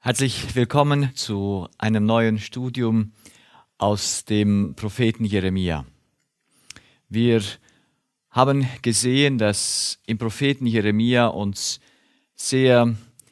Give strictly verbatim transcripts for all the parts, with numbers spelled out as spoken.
Herzlich willkommen zu einem neuen Studium aus dem Propheten Jeremia. Wir haben gesehen, dass im Propheten Jeremia uns sehr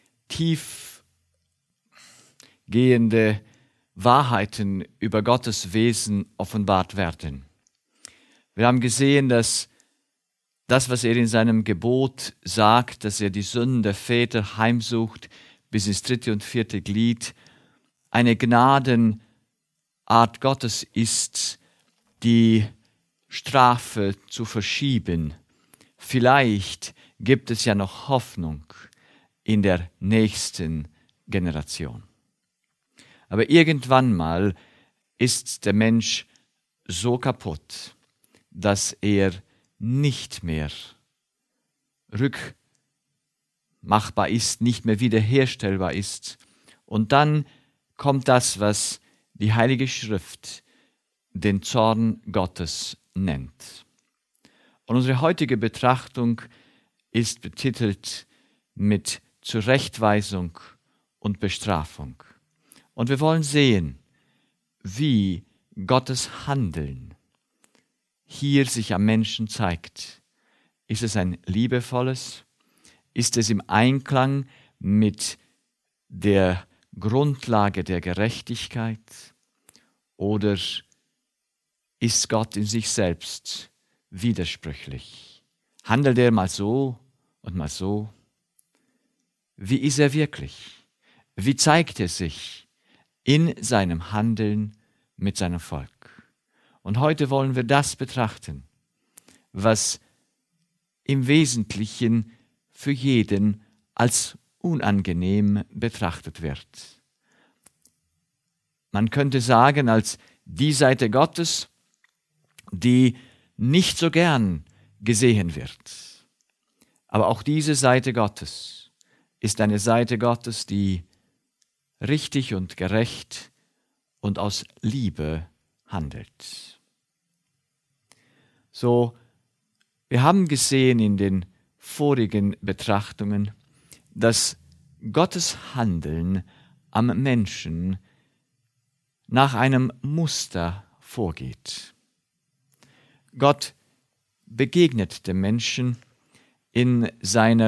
tiefgehende Wahrheiten über Gottes Wesen offenbart werden. Wir haben gesehen, dass das, was er in seinem Gebot sagt, dass er die Sünden der Väter heimsucht, bis ins dritte und vierte Glied, eine Gnadenart Gottes ist, die Strafe zu verschieben. Vielleicht gibt es ja noch Hoffnung in der nächsten Generation. Aber irgendwann mal ist der Mensch so kaputt, dass er nicht mehr rückmachbar ist, nicht mehr wiederherstellbar ist. Und dann kommt das, was die Heilige Schrift den Zorn Gottes nennt. Und unsere heutige Betrachtung ist betitelt mit Zurechtweisung und Bestrafung. Und wir wollen sehen, wie Gottes Handeln hier sich am Menschen zeigt. Ist es ein liebevolles? Ist es im Einklang mit der Grundlage der Gerechtigkeit? Oder ist Gott in sich selbst widersprüchlich? Handelt er mal so und mal so? Wie ist er wirklich? Wie zeigt er sich in seinem Handeln mit seinem Volk? Und heute wollen wir das betrachten, was im Wesentlichen für jeden als unangenehm betrachtet wird. Man könnte sagen, als die Seite Gottes, die nicht so gern gesehen wird. Aber auch diese Seite Gottes ist eine Seite Gottes, die richtig und gerecht und aus Liebe handelt. So, wir haben gesehen in den vorigen Betrachtungen, dass Gottes Handeln am Menschen nach einem Muster vorgeht. Gott begegnet dem Menschen in seiner,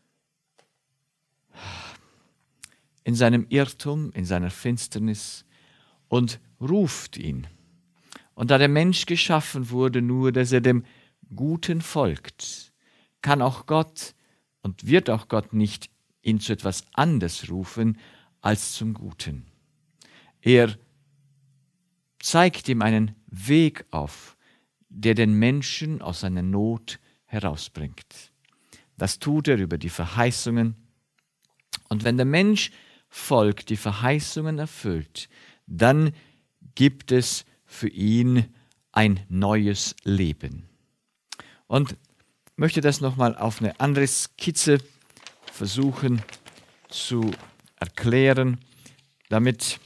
in seinem Irrtum, in seiner Finsternis und ruft ihn. Und da der Mensch geschaffen wurde, nur dass er dem Guten folgt, kann auch Gott und wird auch Gott nicht ihn zu etwas anderes rufen als zum Guten. Er zeigt ihm einen Weg auf, der den Menschen aus seiner Not herausbringt. Das tut er über die Verheißungen. Und wenn der Mensch folgt, die Verheißungen erfüllt, dann gibt es für ihn ein neues Leben. Und ich möchte das nochmal auf eine andere Skizze versuchen zu erklären, damit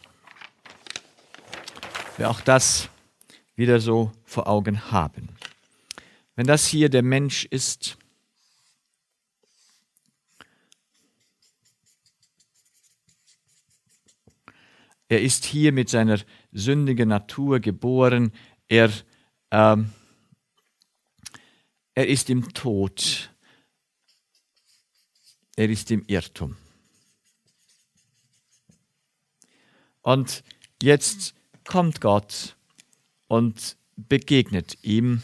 wir auch das wieder so vor Augen haben. Wenn das hier der Mensch ist, er ist hier mit seiner sündigen Natur geboren, er, ähm, er ist im Tod, er ist im Irrtum. Und jetzt kommt Gott und begegnet ihm,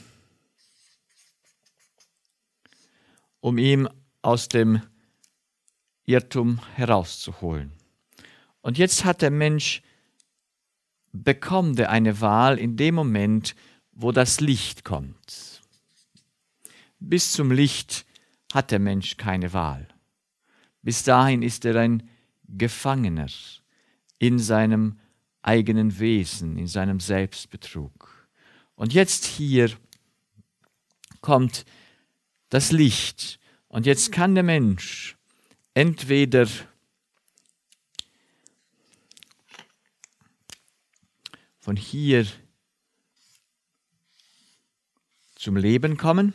um ihn aus dem Irrtum herauszuholen. Und jetzt hat der Mensch, bekommt er eine Wahl in dem Moment, wo das Licht kommt. Bis zum Licht hat der Mensch keine Wahl. Bis dahin ist er ein Gefangener in seinem eigenen Wesen, in seinem Selbstbetrug. Und jetzt hier kommt das Licht. Und jetzt kann der Mensch entweder von hier zum Leben kommen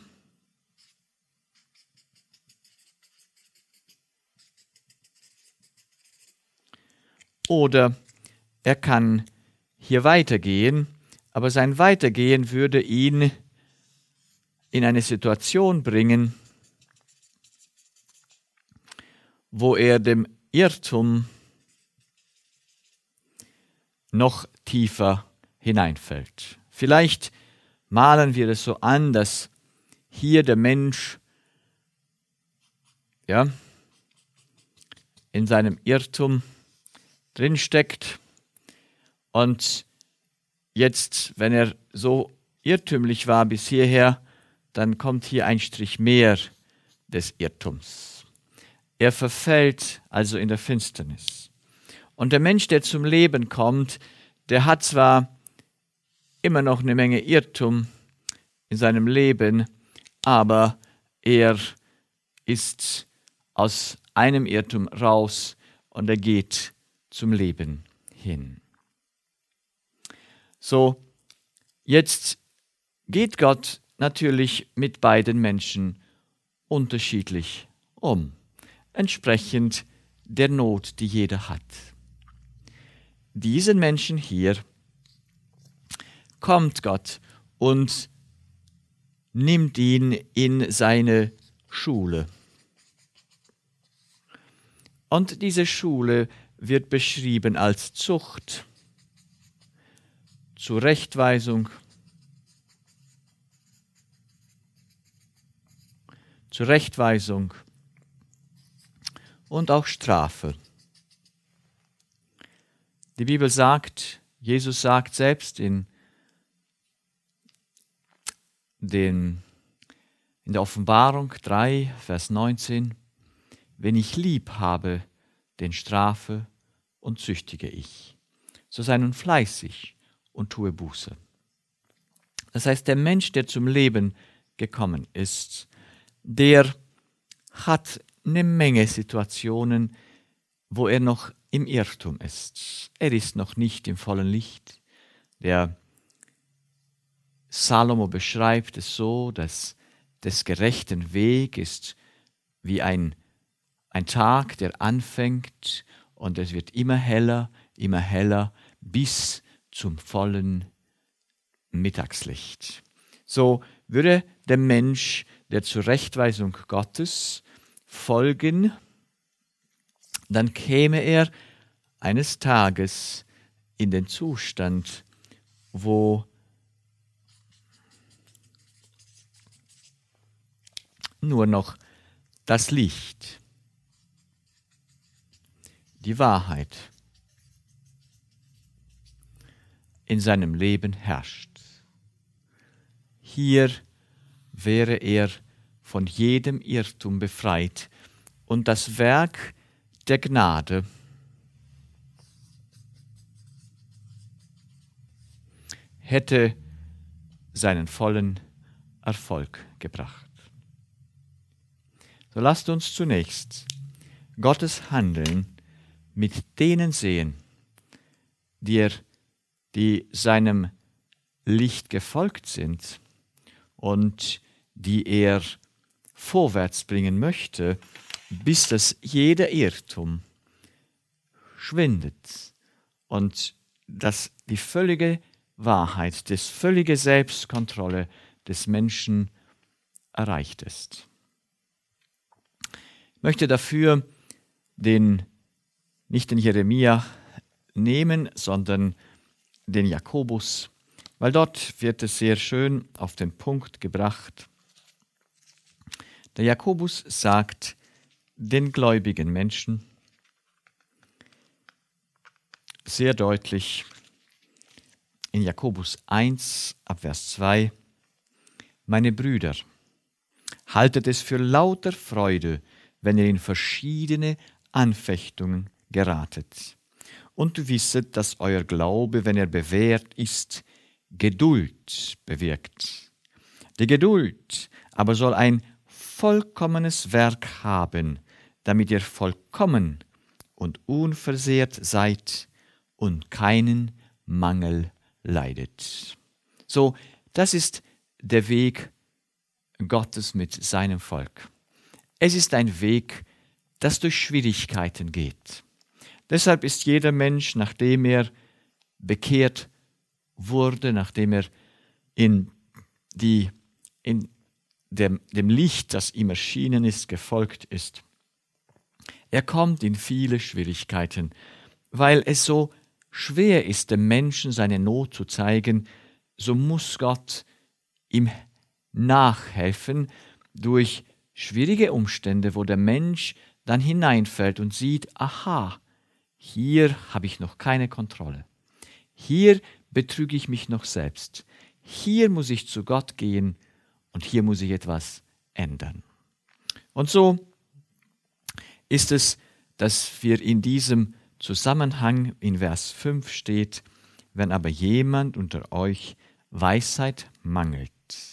Oder er kann hier weitergehen, aber sein Weitergehen würde ihn in eine Situation bringen, wo er dem Irrtum noch tiefer hineinfällt. Vielleicht malen wir es so an, dass hier der Mensch ja, in seinem Irrtum drinsteckt und jetzt, wenn er so irrtümlich war bis hierher, dann kommt hier ein Strich mehr des Irrtums. Er verfällt also in der Finsternis. Und der Mensch, der zum Leben kommt, der hat zwar immer noch eine Menge Irrtum in seinem Leben, aber er ist aus einem Irrtum raus und er geht zum Leben hin. So, jetzt geht Gott natürlich mit beiden Menschen unterschiedlich um, entsprechend der Not, die jeder hat. Diesen Menschen hier kommt Gott und nimmt ihn in seine Schule. Und diese Schule wird beschrieben als Zucht, Zurechtweisung, Zurechtweisung und auch Strafe. Die Bibel sagt, Jesus sagt selbst in, den, in der Offenbarung drei, Vers neunzehn, wenn ich lieb habe, den strafe und züchtige ich. So sei nun fleißig und tue Buße. Das heißt, der Mensch, der zum Leben gekommen ist, der hat eine Menge Situationen, wo er noch im Irrtum ist. Er ist noch nicht im vollen Licht. Der Salomo beschreibt es so, dass des gerechten Weg ist wie ein, ein Tag, der anfängt und es wird immer heller, immer heller bis zum vollen Mittagslicht. So würde der Mensch der Zurechtweisung Gottes folgen, dann käme er eines Tages in den Zustand, wo nur noch das Licht, die Wahrheit in seinem Leben herrscht. Hier wäre er von jedem Irrtum befreit und das Werk der Gnade hätte seinen vollen Erfolg gebracht. So lasst uns zunächst Gottes Handeln mit denen sehen, die, er, die seinem Licht gefolgt sind und die er vorwärts bringen möchte, bis das jeder Irrtum schwindet und dass die völlige Wahrheit, die völlige Selbstkontrolle des Menschen erreicht ist. Ich möchte dafür den, nicht den Jeremia nehmen, sondern den Jakobus, weil dort wird es sehr schön auf den Punkt gebracht. Der Jakobus sagt den gläubigen Menschen sehr deutlich in Jakobus eins, ab Vers zwei, meine Brüder, haltet es für lauter Freude, wenn ihr in verschiedene Anfechtungen geratet. Und wisset, dass euer Glaube, wenn er bewährt ist, Geduld bewirkt. Die Geduld aber soll ein vollkommenes Werk haben, damit ihr vollkommen und unversehrt seid und keinen Mangel leidet. So, das ist der Weg Gottes mit seinem Volk. Es ist ein Weg, das durch Schwierigkeiten geht, Deshalb ist jeder Mensch, nachdem er bekehrt wurde, nachdem er in, die, in dem, dem Licht, das ihm erschienen ist, gefolgt ist, er kommt in viele Schwierigkeiten, weil es so schwer ist, dem Menschen seine Not zu zeigen, so muss Gott ihm nachhelfen durch schwierige Umstände, wo der Mensch dann hineinfällt und sieht, aha, hier habe ich noch keine Kontrolle. Hier betrüge ich mich noch selbst. Hier muss ich zu Gott gehen und hier muss ich etwas ändern. Und so ist es, dass wir in diesem Zusammenhang in Vers fünf steht, wenn aber jemand unter euch Weisheit mangelt,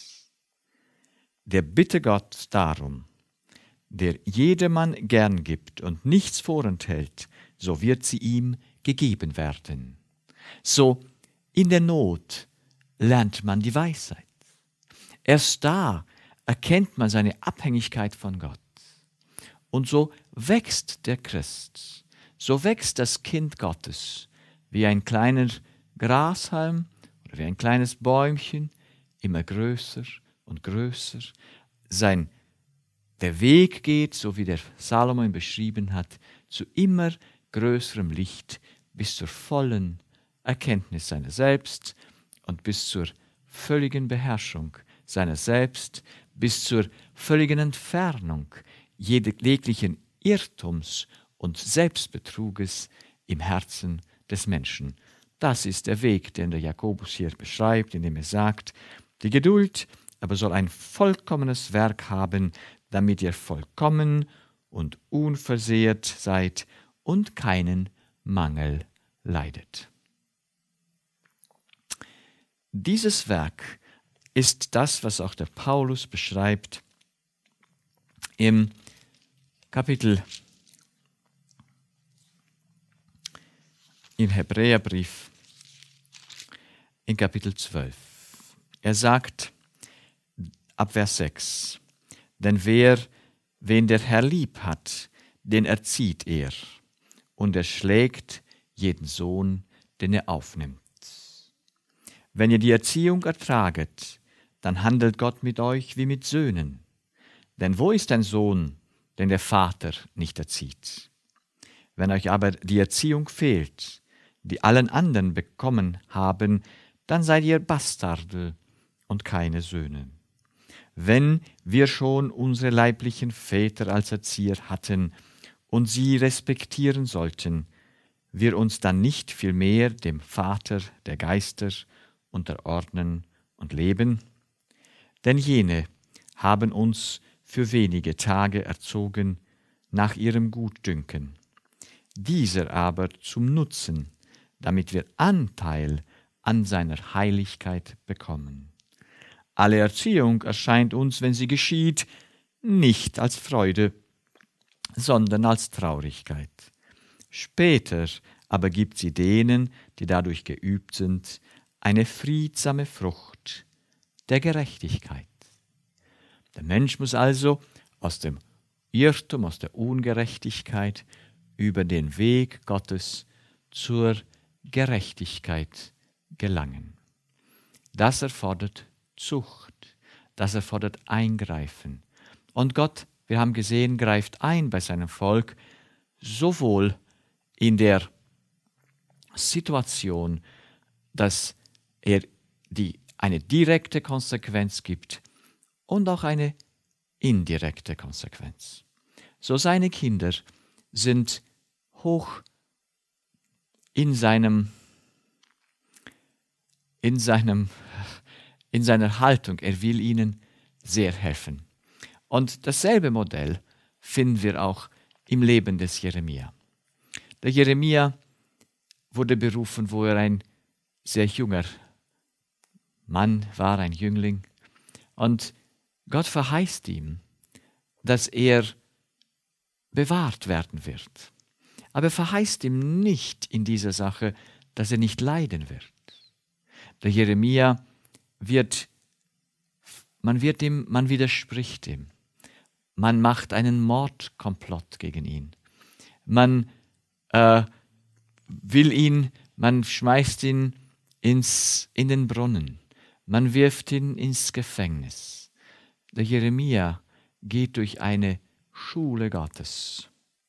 der bitte Gott darum, der jedermann gern gibt und nichts vorenthält, so wird sie ihm gegeben werden. So in der Not lernt man die Weisheit. Erst da erkennt man seine Abhängigkeit von Gott. Und so wächst der Christ, so wächst das Kind Gottes, wie ein kleiner Grashalm oder wie ein kleines Bäumchen, immer größer und größer. Sein, der Weg geht, so wie der Salomon beschrieben hat, zu immer größerem Licht bis zur vollen Erkenntnis seiner selbst und bis zur völligen Beherrschung seiner selbst, bis zur völligen Entfernung jeglichen Irrtums und Selbstbetruges im Herzen des Menschen. Das ist der Weg, den der Jakobus hier beschreibt, indem er sagt, die Geduld aber soll ein vollkommenes Werk haben, damit ihr vollkommen und unversehrt seid und keinen Mangel leidet. Dieses Werk ist das, was auch der Paulus beschreibt im Kapitel im Hebräerbrief in Kapitel zwölf. Er sagt ab Vers sechs, denn wer, wen der Herr lieb hat, den erzieht er, und er schlägt jeden Sohn, den er aufnimmt. Wenn ihr die Erziehung ertraget, dann handelt Gott mit euch wie mit Söhnen. Denn wo ist ein Sohn, den der Vater nicht erzieht? Wenn euch aber die Erziehung fehlt, die allen anderen bekommen haben, dann seid ihr Bastarde und keine Söhne. Wenn wir schon unsere leiblichen Väter als Erzieher hatten und sie respektieren sollten, wir uns dann nicht vielmehr dem Vater der Geister unterordnen und leben? Denn jene haben uns für wenige Tage erzogen nach ihrem Gutdünken, dieser aber zum Nutzen, damit wir Anteil an seiner Heiligkeit bekommen. Alle Erziehung erscheint uns, wenn sie geschieht, nicht als Freude, sondern als Traurigkeit. Später aber gibt sie denen, die dadurch geübt sind, eine friedsame Frucht der Gerechtigkeit. Der Mensch muss also aus dem Irrtum, aus der Ungerechtigkeit über den Weg Gottes zur Gerechtigkeit gelangen. Das erfordert Zucht, das erfordert Eingreifen. Und Gott, wir haben gesehen, greift ein bei seinem Volk, sowohl in der Situation, dass er die, eine direkte Konsequenz gibt und auch eine indirekte Konsequenz. So seine Kinder sind hoch in seinem, in seinem, in seiner Haltung. Er will ihnen sehr helfen. Und dasselbe Modell finden wir auch im Leben des Jeremia. Der Jeremia wurde berufen, wo er ein sehr junger Mann war, ein Jüngling. Und Gott verheißt ihm, dass er bewahrt werden wird. Aber er verheißt ihm nicht in dieser Sache, dass er nicht leiden wird. Der Jeremia wird, man wird ihm, man widerspricht ihm. Man macht einen Mordkomplott gegen ihn. Man äh, will ihn, man schmeißt ihn ins, in den Brunnen, man wirft ihn ins Gefängnis. Der Jeremia geht durch eine Schule Gottes.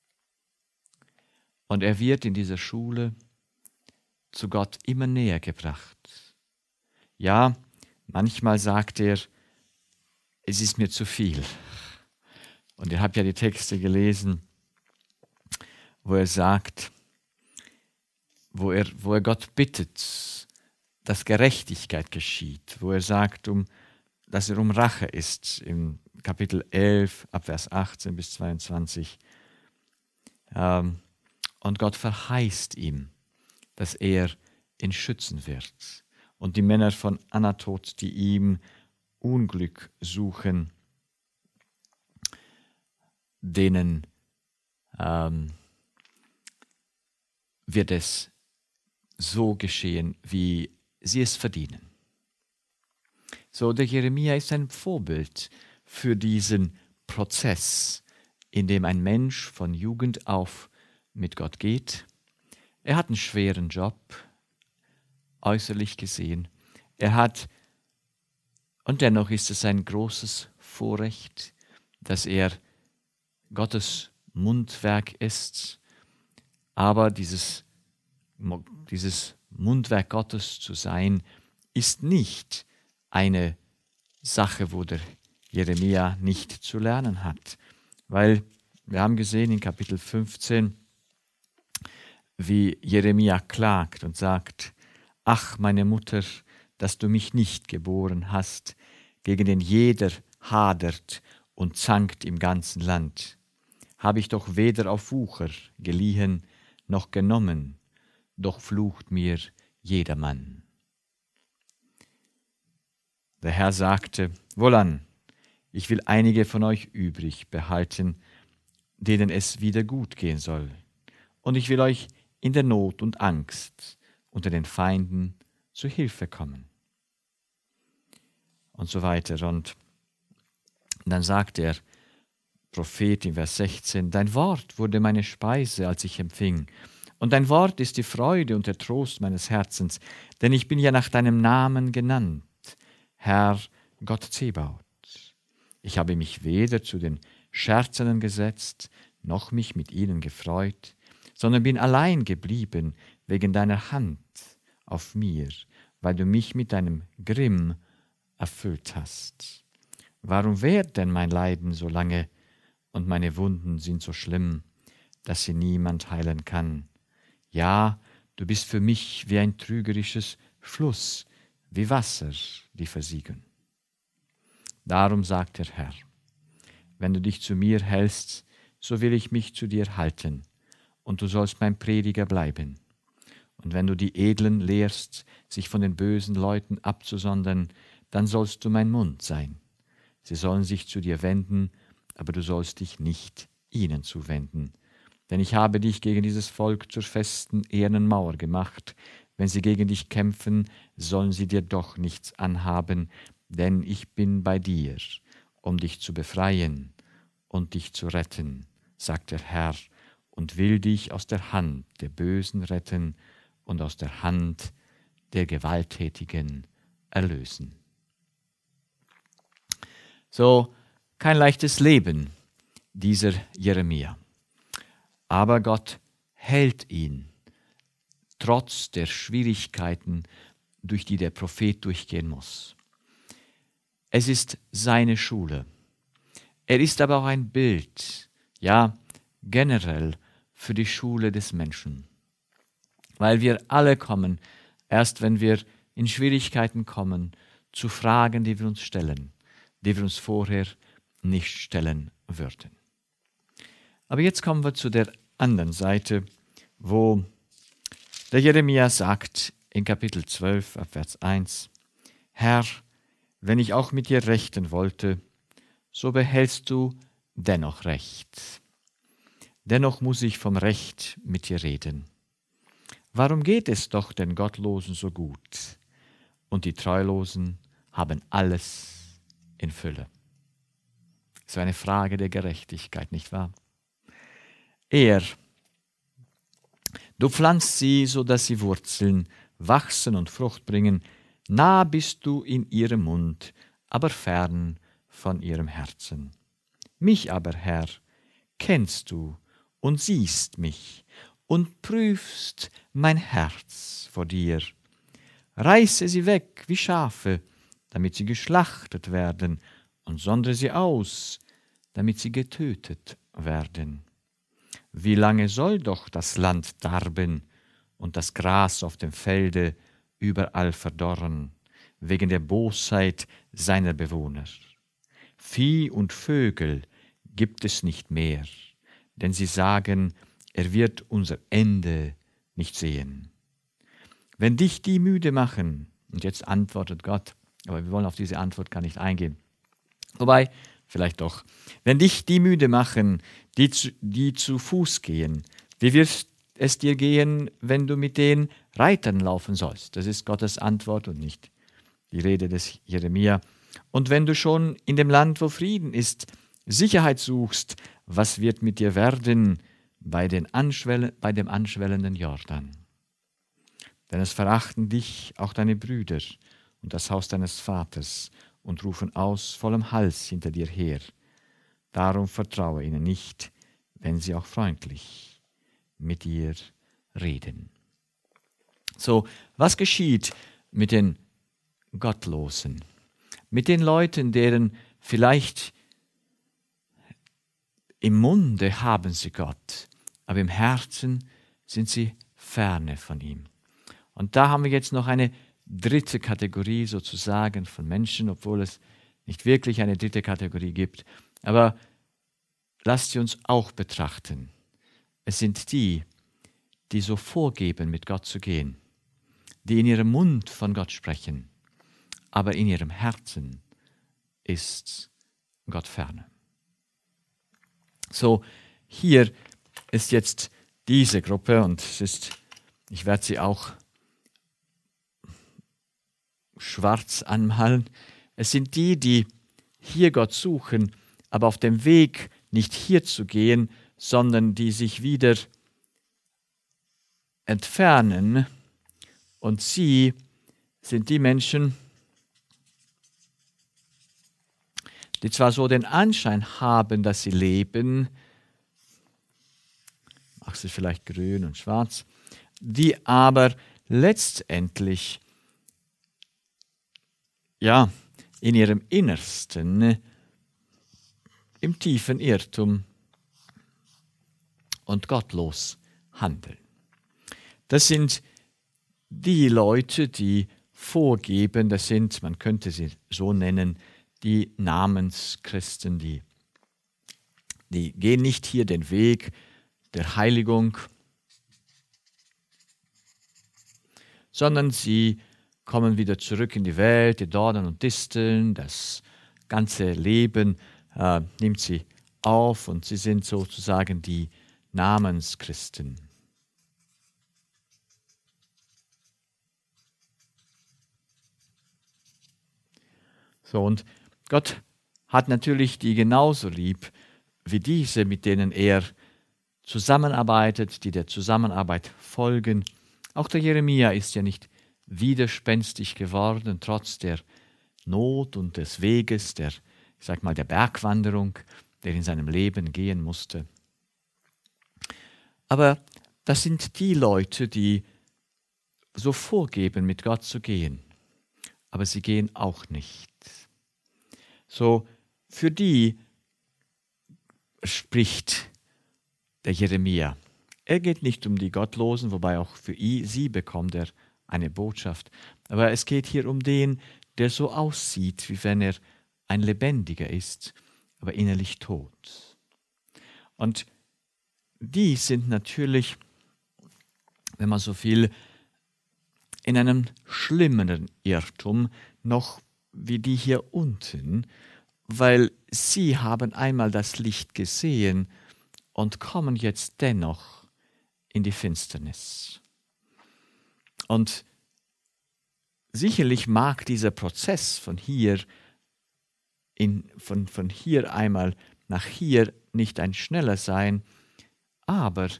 Und er wird in dieser Schule zu Gott immer näher gebracht. Ja, manchmal sagt er, es ist mir zu viel. Und ihr habt ja die Texte gelesen, wo er sagt, wo er, wo er Gott bittet, dass Gerechtigkeit geschieht, wo er sagt, um, dass er um Rache ist, im Kapitel elf, ab Vers achtzehn bis zweiundzwanzig. Ähm, und Gott verheißt ihm, dass er ihn schützen wird. Und die Männer von Anatot, die ihm Unglück suchen, denen ähm, wird es so geschehen, wie sie es verdienen. So, der Jeremia ist ein Vorbild für diesen Prozess, in dem ein Mensch von Jugend auf mit Gott geht. Er hat einen schweren Job, äußerlich gesehen. Er hat, und dennoch ist es ein großes Vorrecht, dass er Gottes Mundwerk ist. Aber dieses, dieses Mundwerk Gottes zu sein, ist nicht eine Sache, wo der Jeremia nicht zu lernen hat. Weil wir haben gesehen in Kapitel fünfzehn, wie Jeremia klagt und sagt, ach, meine Mutter, dass du mich nicht geboren hast, gegen den jeder hadert und zankt im ganzen Land. Habe ich doch weder auf Wucher geliehen, noch genommen, doch flucht mir jedermann. Der Herr sagte, wohlan, ich will einige von euch übrig behalten, denen es wieder gut gehen soll. Und ich will euch in der Not und Angst unter den Feinden zu Hilfe kommen. Und so weiter. Und dann sagt der Prophet in Vers sechzehn, dein Wort wurde meine Speise, als ich empfing. Und dein Wort ist die Freude und der Trost meines Herzens, denn ich bin ja nach deinem Namen genannt, Herr Gott Zebaoth. Ich habe mich weder zu den Scherzenden gesetzt, noch mich mit ihnen gefreut, sondern bin allein geblieben wegen deiner Hand auf mir, weil du mich mit deinem Grimm erfüllt hast. Warum währt denn mein Leiden so lange und meine Wunden sind so schlimm, dass sie niemand heilen kann? Ja, du bist für mich wie ein trügerisches Fluss, wie Wasser, die versiegen. Darum sagt der Herr, wenn du dich zu mir hältst, so will ich mich zu dir halten, und du sollst mein Prediger bleiben. Und wenn du die Edlen lehrst, sich von den bösen Leuten abzusondern, dann sollst du mein Mund sein. Sie sollen sich zu dir wenden, aber du sollst dich nicht ihnen zuwenden. Denn ich habe dich gegen dieses Volk zur festen ehernen Mauer gemacht. Wenn sie gegen dich kämpfen, sollen sie dir doch nichts anhaben, denn ich bin bei dir, um dich zu befreien und dich zu retten, sagt der Herr, und will dich aus der Hand der Bösen retten und aus der Hand der Gewalttätigen erlösen. So, kein leichtes Leben, dieser Jeremia. Aber Gott hält ihn, trotz der Schwierigkeiten, durch die der Prophet durchgehen muss. Es ist seine Schule. Er ist aber auch ein Bild, ja, generell für die Schule des Menschen. Weil wir alle kommen, erst wenn wir in Schwierigkeiten kommen, zu Fragen, die wir uns stellen, die wir uns vorher nicht stellen würden. Aber jetzt kommen wir zu der anderen Seite, wo der Jeremia sagt in Kapitel zwölf, Vers eins, Herr, wenn ich auch mit dir rechten wollte, so behältst du dennoch Recht. Dennoch muss ich vom Recht mit dir reden. Warum geht es doch den Gottlosen so gut und die Treulosen haben alles in Fülle? So eine Frage der Gerechtigkeit, nicht wahr? Er, Du pflanzt sie, so dass sie wurzeln, wachsen und Frucht bringen. Nah bist du in ihrem Mund, aber fern von ihrem Herzen. Mich aber, Herr, kennst du und siehst mich und prüfst mein Herz vor dir. Reiße sie weg wie Schafe, damit sie geschlachtet werden, und sondere sie aus, damit sie getötet werden. Wie lange soll doch das Land darben und das Gras auf dem Felde überall verdorren, wegen der Bosheit seiner Bewohner? Vieh und Vögel gibt es nicht mehr, denn sie sagen, er wird unser Ende nicht sehen. Wenn dich die müde machen, und jetzt antwortet Gott, aber wir wollen auf diese Antwort gar nicht eingehen. Wobei, vielleicht doch, wenn dich die müde machen, die zu, die zu Fuß gehen, wie wird es dir gehen, wenn du mit den Reitern laufen sollst? Das ist Gottes Antwort und nicht die Rede des Jeremia. Und wenn du schon in dem Land, wo Frieden ist, Sicherheit suchst, was wird mit dir werden bei, den Anschwell- bei dem anschwellenden Jordan? Denn es verachten dich auch deine Brüder und das Haus deines Vaters und rufen aus vollem Hals hinter dir her. Darum vertraue ihnen nicht, wenn sie auch freundlich mit dir reden. So, was geschieht mit den Gottlosen? Mit den Leuten, deren vielleicht im Munde haben sie Gott, aber im Herzen sind sie ferne von ihm. Und da haben wir jetzt noch eine dritte Kategorie sozusagen von Menschen, obwohl es nicht wirklich eine dritte Kategorie gibt. Aber lasst sie uns auch betrachten. Es sind die, die so vorgeben, mit Gott zu gehen, die in ihrem Mund von Gott sprechen, aber in ihrem Herzen ist Gott ferne. So, hier ist jetzt diese Gruppe und es ist, ich werde sie auch schwarz anmalen. Es sind die, die hier Gott suchen, aber auf dem Weg nicht hier zu gehen, sondern die sich wieder entfernen. Und sie sind die Menschen, die zwar so den Anschein haben, dass sie leben, ach, sie vielleicht grün und schwarz, die aber letztendlich ja, in ihrem Innersten, im tiefen Irrtum und gottlos handeln. Das sind die Leute, die vorgeben, das sind, man könnte sie so nennen, die Namenschristen, die, die gehen nicht hier den Weg der Heiligung, sondern sie kommen wieder zurück in die Welt, die Dornen und Disteln, das ganze Leben äh, nimmt sie auf und sie sind sozusagen die Namenschristen. So, und Gott hat natürlich die genauso lieb wie diese, mit denen er zusammenarbeitet, die der Zusammenarbeit folgen. Auch der Jeremia ist ja nicht widerspenstig geworden, trotz der Not und des Weges, der, ich sag mal, der Bergwanderung, der in seinem Leben gehen musste. Aber das sind die Leute, die so vorgeben, mit Gott zu gehen, aber sie gehen auch nicht. So, für die spricht der Jeremia. Er geht nicht um die Gottlosen, wobei auch für sie bekommt er eine Botschaft. Aber es geht hier um den, der so aussieht, wie wenn er ein Lebendiger ist, aber innerlich tot. Und die sind natürlich, wenn man so viel, in einem schlimmeren Irrtum noch wie die hier unten, weil sie haben einmal das Licht gesehen und kommen jetzt dennoch in die Finsternis. Und sicherlich mag dieser Prozess von hier, in, von, von hier einmal nach hier nicht ein schneller sein, aber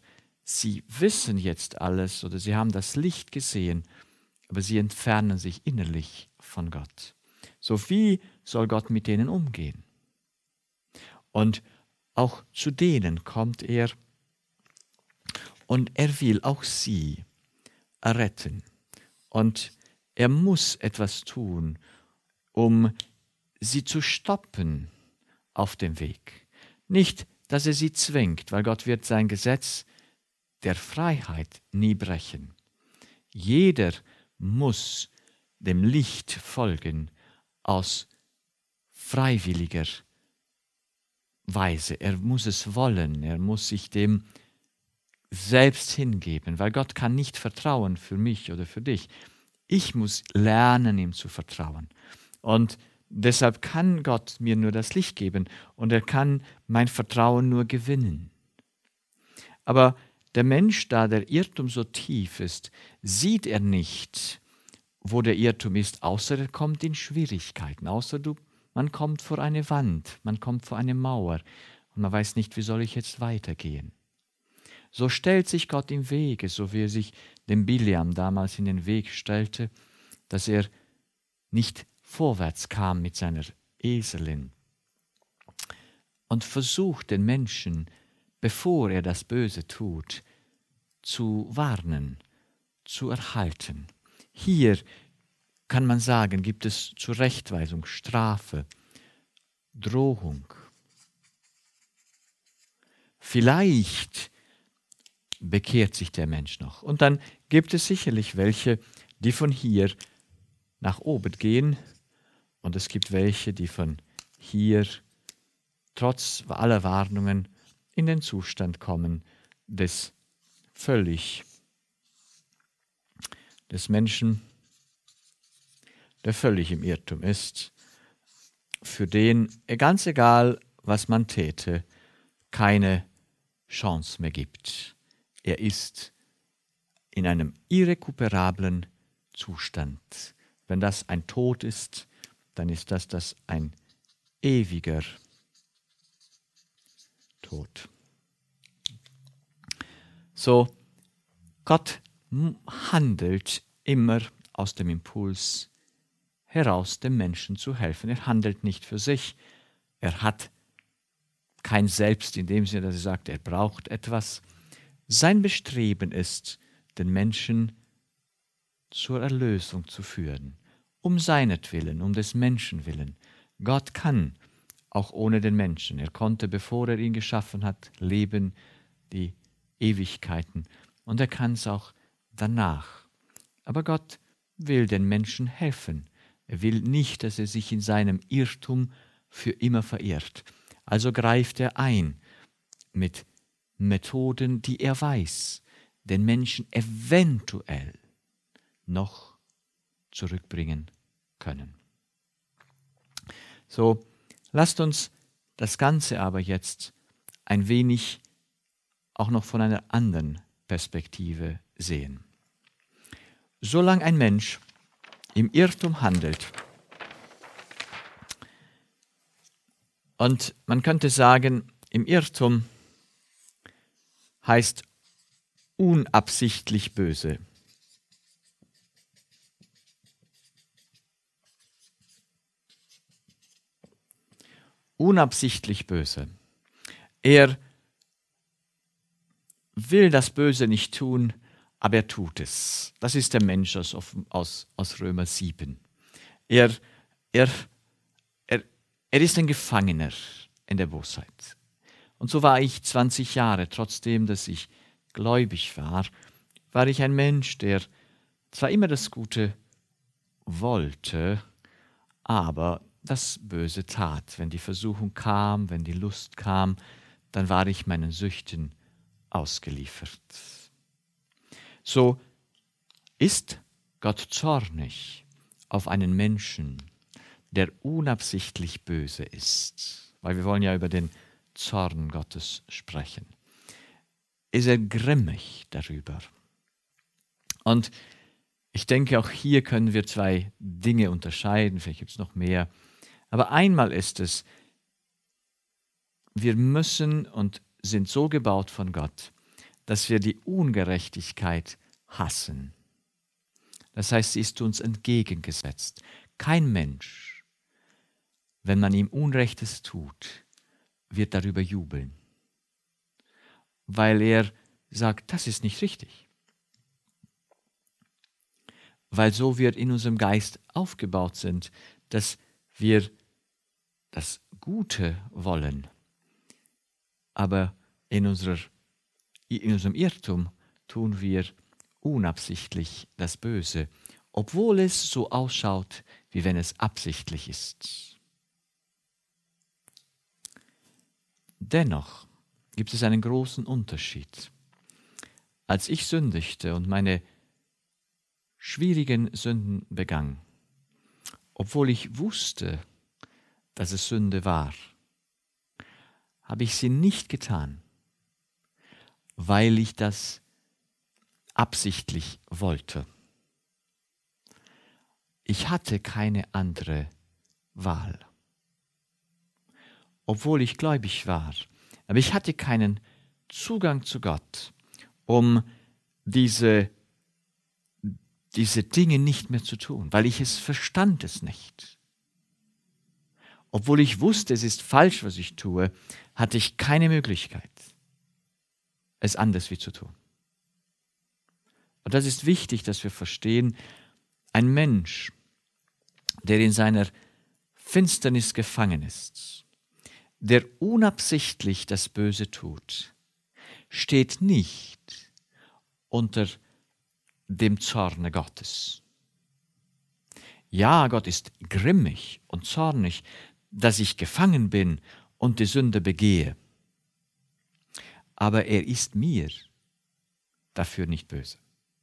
sie wissen jetzt alles oder sie haben das Licht gesehen, aber sie entfernen sich innerlich von Gott. So wie soll Gott mit denen umgehen? Und auch zu denen kommt er und er will auch sie erretten. Und er muss etwas tun, um sie zu stoppen auf dem Weg. Nicht, dass er sie zwingt, weil Gott wird sein Gesetz der Freiheit nie brechen. Jeder muss dem Licht folgen aus freiwilliger Weise. Er muss es wollen, er muss sich dem selbst hingeben, weil Gott kann nicht vertrauen für mich oder für dich. Ich muss lernen, ihm zu vertrauen. Und deshalb kann Gott mir nur das Licht geben und er kann mein Vertrauen nur gewinnen. Aber der Mensch, da der Irrtum so tief ist, sieht er nicht, wo der Irrtum ist, außer er kommt in Schwierigkeiten, außer du, man kommt vor eine Wand, man kommt vor eine Mauer und man weiß nicht, wie soll ich jetzt weitergehen. So stellt sich Gott im Wege, so wie er sich dem Bileam damals in den Weg stellte, dass er nicht vorwärts kam mit seiner Eselin und versucht den Menschen, bevor er das Böse tut, zu warnen, zu erhalten. Hier kann man sagen, gibt es Zurechtweisung, Strafe, Drohung. Vielleicht bekehrt sich der Mensch noch. Und dann gibt es sicherlich welche, die von hier nach oben gehen und es gibt welche, die von hier trotz aller Warnungen in den Zustand kommen des völlig, des Menschen, der völlig im Irrtum ist, für den, ganz egal, was man täte, keine Chance mehr gibt. Er ist in einem irrekuperablen Zustand. Wenn das ein Tod ist, dann ist das, das ein ewiger Tod. So, Gott handelt immer aus dem Impuls heraus, dem Menschen zu helfen. Er handelt nicht für sich. Er hat kein Selbst in dem Sinne, dass er sagt, er braucht etwas. Sein Bestreben ist, den Menschen zur Erlösung zu führen, um seinetwillen, um des Menschen willen. Gott kann auch ohne den Menschen. Er konnte, bevor er ihn geschaffen hat, leben, die Ewigkeiten. Und er kann es auch danach. Aber Gott will den Menschen helfen. Er will nicht, dass er sich in seinem Irrtum für immer verirrt. Also greift er ein mit Methoden, die er weiß, den Menschen eventuell noch zurückbringen können. So, lasst uns das Ganze aber jetzt ein wenig auch noch von einer anderen Perspektive sehen. Solange ein Mensch im Irrtum handelt, und man könnte sagen, im Irrtum heißt unabsichtlich böse. Unabsichtlich böse. Er will das Böse nicht tun, aber er tut es. Das ist der Mensch aus, aus, aus Römer sieben. Er, er, er, er ist ein Gefangener in der Bosheit. Und so war ich zwanzig Jahre, trotzdem, dass ich gläubig war, war ich ein Mensch, der zwar immer das Gute wollte, aber das Böse tat. Wenn die Versuchung kam, wenn die Lust kam, dann war ich meinen Süchten ausgeliefert. So ist Gott zornig auf einen Menschen, der unabsichtlich böse ist, weil wir wollen ja über den Zorn Gottes sprechen. Ist er grimmig darüber. Und ich denke, auch hier können wir zwei Dinge unterscheiden, vielleicht gibt es noch mehr. Aber einmal ist es, wir müssen und sind so gebaut von Gott, dass wir die Ungerechtigkeit hassen. Das heißt, sie ist uns entgegengesetzt. Kein Mensch, wenn man ihm Unrechtes tut, wird darüber jubeln, weil er sagt, das ist nicht richtig. Weil so wir in unserem Geist aufgebaut sind, dass wir das Gute wollen, aber in, unserer, in unserem Irrtum tun wir unabsichtlich das Böse, obwohl es so ausschaut, wie wenn es absichtlich ist. Dennoch gibt es einen großen Unterschied. Als ich sündigte und meine schwierigen Sünden begann, obwohl ich wusste, dass es Sünde war, habe ich sie nicht getan, weil ich das absichtlich wollte. Ich hatte keine andere Wahl. Obwohl ich gläubig war, aber ich hatte keinen Zugang zu Gott, um diese, diese Dinge nicht mehr zu tun, weil ich es verstand es nicht. Obwohl ich wusste, es ist falsch, was ich tue, hatte ich keine Möglichkeit, es anders wie zu tun. Und das ist wichtig, dass wir verstehen, ein Mensch, der in seiner Finsternis gefangen ist, der unabsichtlich das Böse tut, steht nicht unter dem Zorne Gottes. Ja, Gott ist grimmig und zornig, dass ich gefangen bin und die Sünde begehe. Aber er ist mir dafür nicht böse.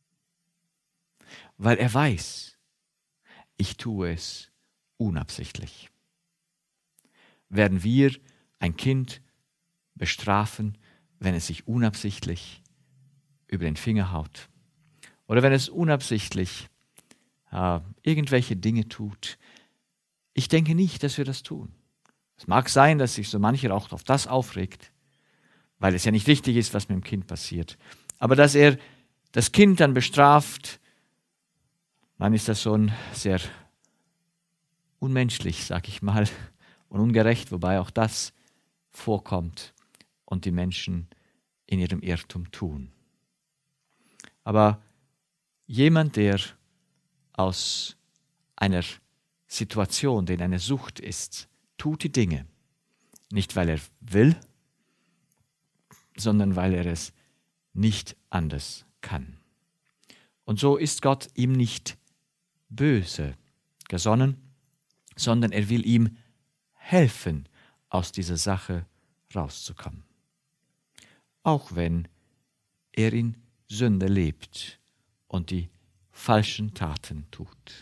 Weil er weiß, ich tue es unabsichtlich. Werden wir ein Kind bestrafen, wenn es sich unabsichtlich über den Finger haut? Oder wenn es unabsichtlich äh, irgendwelche Dinge tut? Ich denke nicht, dass wir das tun. Es mag sein, dass sich so mancher auch auf das aufregt, weil es ja nicht richtig ist, was mit dem Kind passiert. Aber dass er das Kind dann bestraft, dann ist das schon sehr unmenschlich, sag ich mal, und ungerecht, wobei auch das vorkommt und die Menschen in ihrem Irrtum tun. Aber jemand, der aus einer Situation, die in einer Sucht ist, tut die Dinge, nicht weil er will, sondern weil er es nicht anders kann. Und so ist Gott ihm nicht böse gesonnen, sondern er will ihm helfen, aus dieser Sache rauszukommen. Auch wenn er in Sünde lebt und die falschen Taten tut.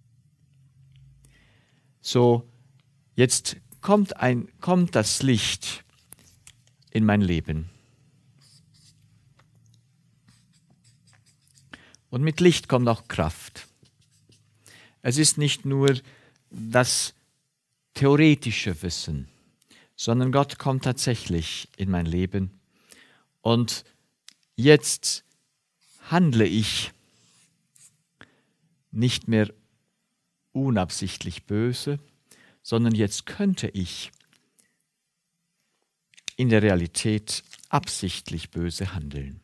So, jetzt kommt, ein, kommt das Licht in mein Leben. Und mit Licht kommt auch Kraft. Es ist nicht nur das theoretische Wissen, sondern Gott kommt tatsächlich in mein Leben. Und jetzt handle ich nicht mehr unabsichtlich böse, sondern jetzt könnte ich in der Realität absichtlich böse handeln.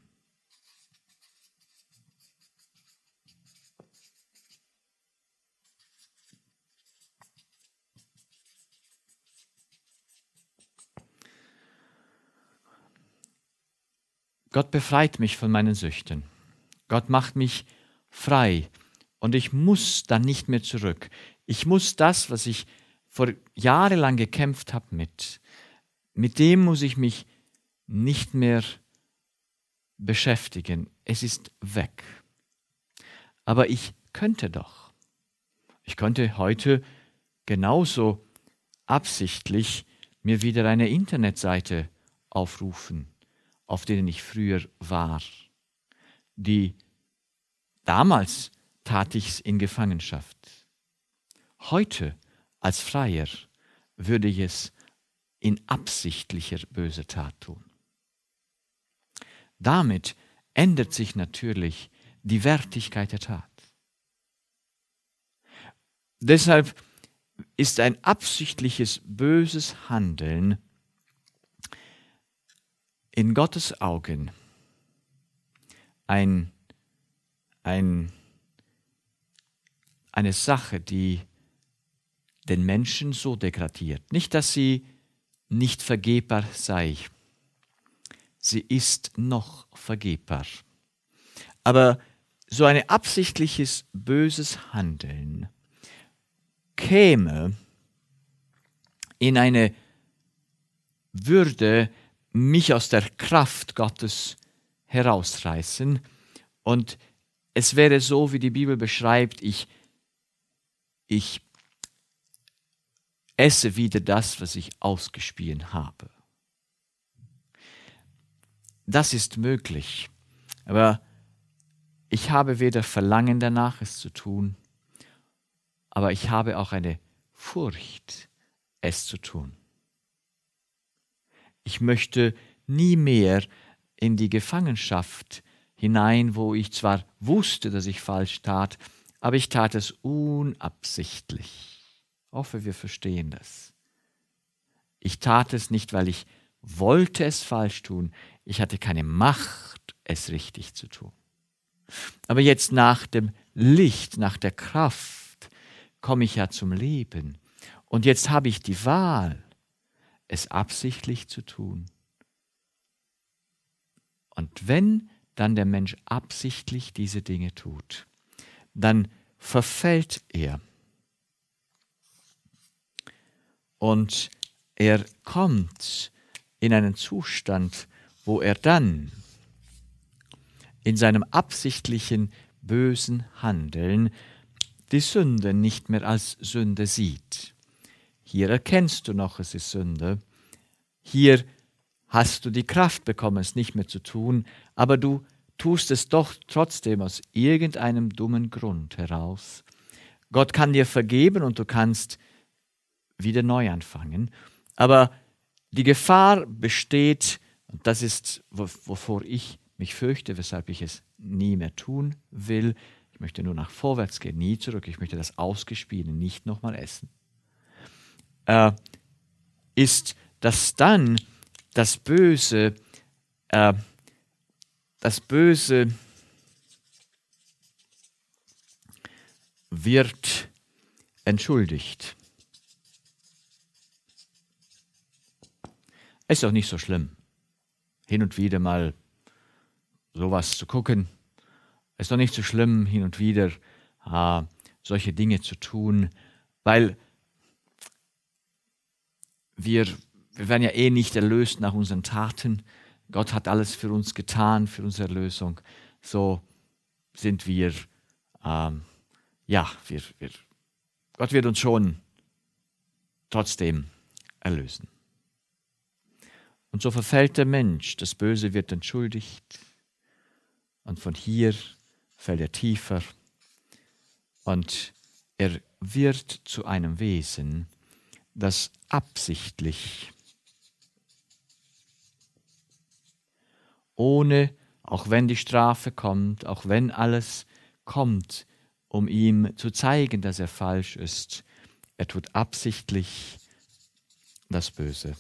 Gott befreit mich von meinen Süchten. Gott macht mich frei und ich muss dann nicht mehr zurück. Ich muss das, was ich vor jahrelang gekämpft habe mit, mit dem muss ich mich nicht mehr beschäftigen. Es ist weg. Aber ich könnte doch. Ich könnte heute genauso absichtlich mir wieder eine Internetseite aufrufen, auf denen ich früher war. Die damals tat ich es in Gefangenschaft. Heute als Freier würde ich es in absichtlicher böser Tat tun. damit ändert sich natürlich die Wertigkeit der Tat. Deshalb ist ein absichtliches böses Handeln in Gottes Augen ein, ein, eine Sache, die den Menschen so degradiert. Nicht, dass sie nicht vergebbar sei. Sie ist noch vergebbar. Aber so ein absichtliches böses Handeln käme in eine Würde mich aus der Kraft Gottes herausreißen. Und es wäre so, wie die Bibel beschreibt, ich, ich esse wieder das, was ich ausgespien habe. Das ist möglich, aber ich habe weder Verlangen danach, es zu tun, aber ich habe auch eine Furcht, es zu tun. Ich möchte nie mehr in die Gefangenschaft hinein, wo ich zwar wusste, dass ich falsch tat, aber ich tat es unabsichtlich. Ich hoffe, wir verstehen das. Ich tat es nicht, weil ich wollte es falsch tun. Ich hatte keine Macht, es richtig zu tun. Aber jetzt nach dem Licht, nach der Kraft, komme ich ja zum Leben. Und jetzt habe ich die Wahl, es absichtlich zu tun. Und wenn dann der Mensch absichtlich diese Dinge tut, dann verfällt er. Und er kommt in einen Zustand, wo er dann in seinem absichtlichen bösen Handeln die Sünde nicht mehr als Sünde sieht. Hier erkennst du noch, es ist Sünde. Hier hast du die Kraft bekommen, es nicht mehr zu tun, aber du tust es doch trotzdem aus irgendeinem dummen Grund heraus. Gott kann dir vergeben und du kannst wieder neu anfangen, aber die Gefahr besteht, und das ist, wovor ich mich fürchte, weshalb ich es nie mehr tun will. Ich möchte nur nach vorwärts gehen, nie zurück. Ich möchte das Ausgespiele nicht nochmal essen. Äh, ist, dass dann das Böse, äh, das Böse wird entschuldigt. Ist auch nicht so schlimm, hin und wieder mal sowas zu gucken. Ist doch nicht so schlimm, hin und wieder äh, solche Dinge zu tun, weil wir, wir werden ja eh nicht erlöst nach unseren Taten. Gott hat alles für uns getan, für unsere Erlösung. So sind wir, ähm, ja, wir, wir, Gott wird uns schon trotzdem erlösen. Und so verfällt der Mensch, das Böse wird entschuldigt und von hier fällt er tiefer und er wird zu einem Wesen, das absichtlich, ohne, auch wenn die Strafe kommt, auch wenn alles kommt, um ihm zu zeigen, dass er falsch ist, er tut absichtlich das Böse.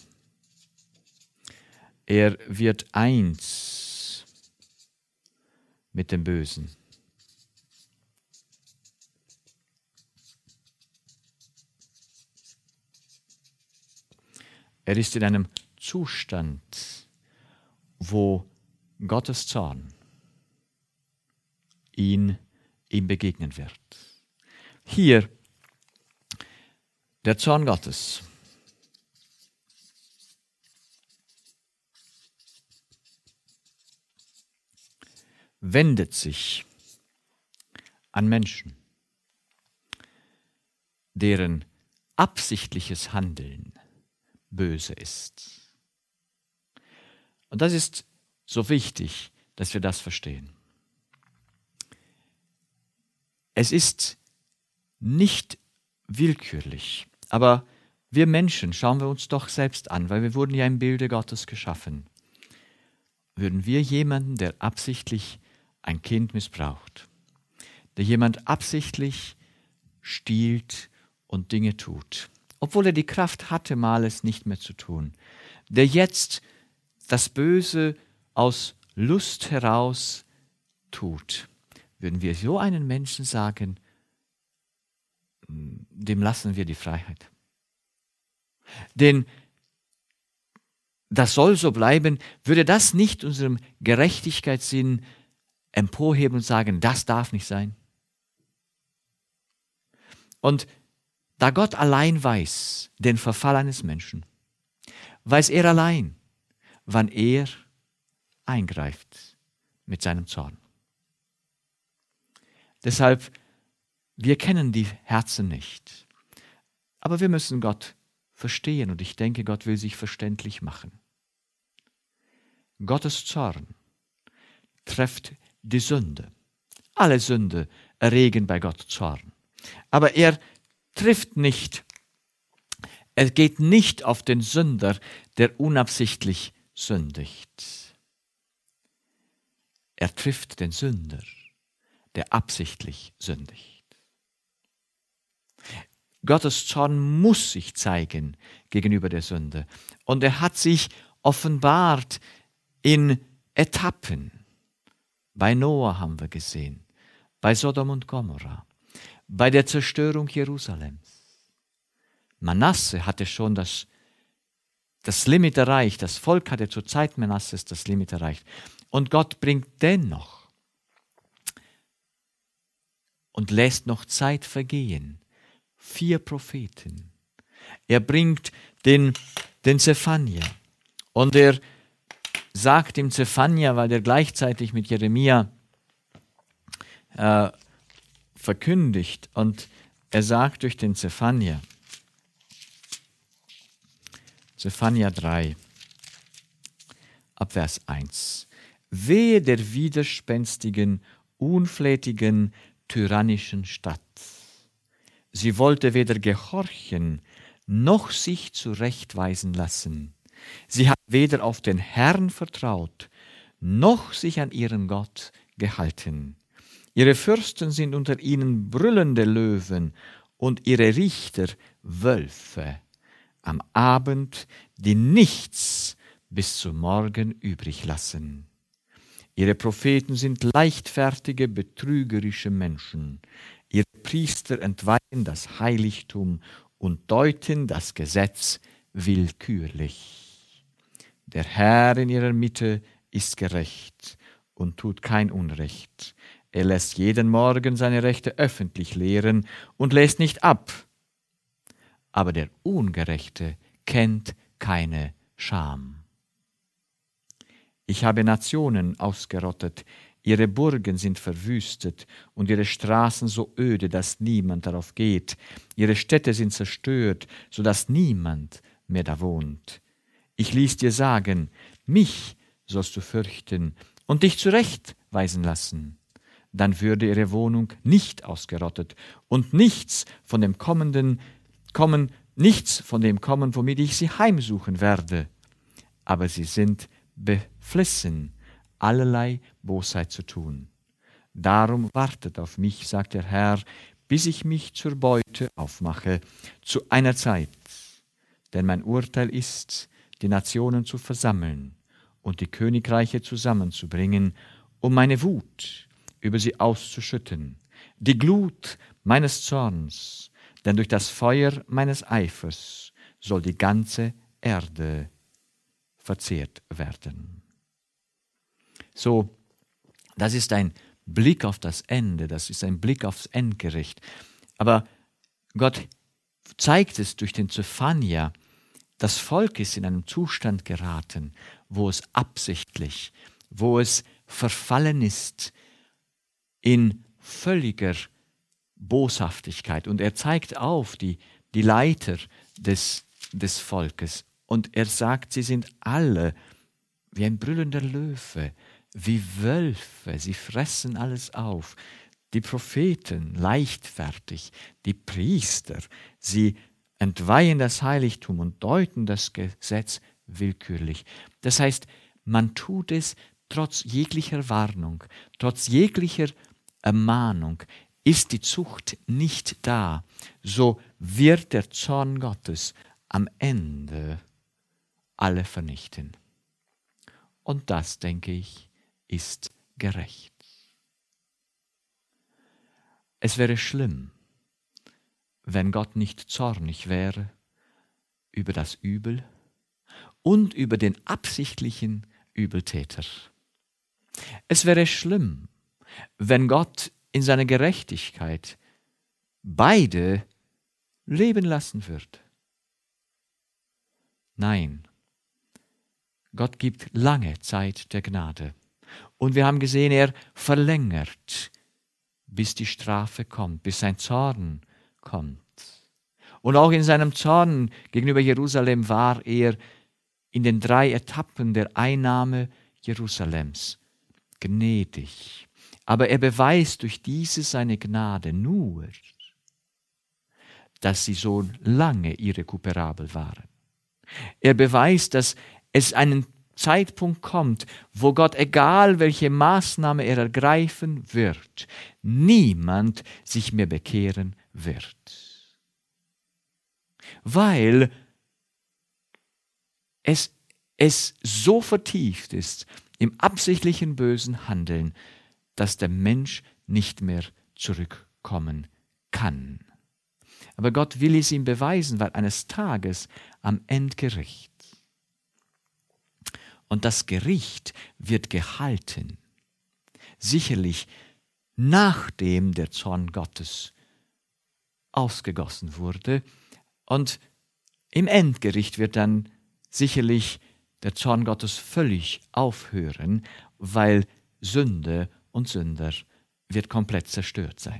Er wird eins mit dem Bösen. Er ist in einem Zustand, wo Gottes Zorn ihn, ihm begegnen wird. Hier der Zorn Gottes. Wendet sich an Menschen, deren absichtliches Handeln böse ist. Und das ist so wichtig, dass wir das verstehen. Es ist nicht willkürlich, aber wir Menschen, schauen wir uns doch selbst an, weil wir wurden ja im Bilde Gottes geschaffen. würden wir jemanden, der absichtlich ein Kind missbraucht, der jemand absichtlich stiehlt und Dinge tut, obwohl er die Kraft hatte, mal es nicht mehr zu tun, der jetzt das Böse aus Lust heraus tut, würden wir so einen Menschen sagen, dem lassen wir die Freiheit. Denn das soll so bleiben, würde das nicht unserem Gerechtigkeitssinn emporheben und sagen, das darf nicht sein? Und da Gott allein weiß, den Verfall eines Menschen, weiß er allein, wann er eingreift mit seinem Zorn. Deshalb, wir kennen die Herzen nicht, aber wir müssen Gott verstehen und ich denke, Gott will sich verständlich machen. Gottes Zorn trifft die Sünde. Alle Sünde erregen bei Gott Zorn. Aber er trifft nicht, er geht nicht auf den Sünder, der unabsichtlich sündigt. Er trifft den Sünder, der absichtlich sündigt. Gottes Zorn muss sich zeigen gegenüber der Sünde. Und er hat sich offenbart in Etappen. Bei Noah haben wir gesehen, bei Sodom und Gomorra, bei der Zerstörung Jerusalems. Manasse hatte schon das, das Limit erreicht, das Volk hatte zur Zeit Manasses das Limit erreicht. Und Gott bringt dennoch und lässt noch Zeit vergehen. Vier Propheten. Er bringt den, den Zephania und er sagt dem Zephania, weil er gleichzeitig mit Jeremia äh, verkündigt und er sagt durch den Zephania, Zephania drei, ab Vers eins, wehe der widerspenstigen, unflätigen, tyrannischen Stadt. Sie wollte weder gehorchen, noch sich zurechtweisen lassen. Sie hat weder auf den Herrn vertraut, noch sich an ihren Gott gehalten. Ihre Fürsten sind unter ihnen brüllende Löwen und ihre Richter Wölfe am Abend, die nichts bis zum Morgen übrig lassen. Ihre Propheten sind leichtfertige, betrügerische Menschen. Ihre Priester entweihen das Heiligtum und deuten das Gesetz willkürlich. Der Herr in ihrer Mitte ist gerecht und tut kein Unrecht. Er lässt jeden Morgen seine Rechte öffentlich lehren und lässt nicht ab. Aber der Ungerechte kennt keine Scham. Ich habe Nationen ausgerottet, ihre Burgen sind verwüstet und ihre Straßen so öde, dass niemand darauf geht. Ihre Städte sind zerstört, so dass niemand mehr da wohnt. Ich ließ dir sagen, mich sollst du fürchten und dich zurechtweisen lassen. Dann würde ihre Wohnung nicht ausgerottet und nichts von dem kommenden kommen, nichts von dem kommen, womit ich sie heimsuchen werde. Aber sie sind beflissen, allerlei Bosheit zu tun. Darum wartet auf mich, sagt der Herr, bis ich mich zur Beute aufmache, zu einer Zeit. Denn mein Urteil ist, die Nationen zu versammeln und die Königreiche zusammenzubringen, um meine Wut über sie auszuschütten, die Glut meines Zorns, denn durch das Feuer meines Eifers soll die ganze Erde verzehrt werden. So, das ist ein Blick auf das Ende, das ist ein Blick aufs Endgericht. Aber Gott zeigt es durch den Zephania, das Volk ist in einem Zustand geraten, wo es absichtlich, wo es verfallen ist in völliger Boshaftigkeit. Und er zeigt auf die, die Leiter des, des Volkes. Und er sagt, sie sind alle wie ein brüllender Löwe, wie Wölfe, sie fressen alles auf. Die Propheten leichtfertig, die Priester, sie entweihen das Heiligtum und deuten das Gesetz willkürlich. Das heißt, man tut es trotz jeglicher Warnung, trotz jeglicher Ermahnung, ist die Zucht nicht da, so wird der Zorn Gottes am Ende alle vernichten. Und das, denke ich, ist gerecht. Es wäre schlimm, wenn Gott nicht zornig wäre über das Übel und über den absichtlichen Übeltäter. Es wäre schlimm, wenn Gott in seiner Gerechtigkeit beide leben lassen würde. Nein, Gott gibt lange Zeit der Gnade. Und wir haben gesehen, er verlängert, bis die Strafe kommt, bis sein Zorn kommt. Und auch in seinem Zorn gegenüber Jerusalem war er in den drei Etappen der Einnahme Jerusalems gnädig. Aber er beweist durch diese seine Gnade nur, dass sie so lange irrekuperabel waren. Er beweist, dass es einen Zeitpunkt kommt, wo Gott, egal welche Maßnahme er ergreifen wird, niemand sich mehr bekehren wird. Weil es, es so vertieft ist im absichtlichen bösen Handeln, dass der Mensch nicht mehr zurückkommen kann. Aber Gott will es ihm beweisen, weil eines Tages am Endgericht. Und das Gericht wird gehalten, sicherlich nachdem der Zorn Gottes ausgegossen wurde. Und im Endgericht wird dann sicherlich der Zorn Gottes völlig aufhören, weil Sünde und Sünder wird komplett zerstört sein.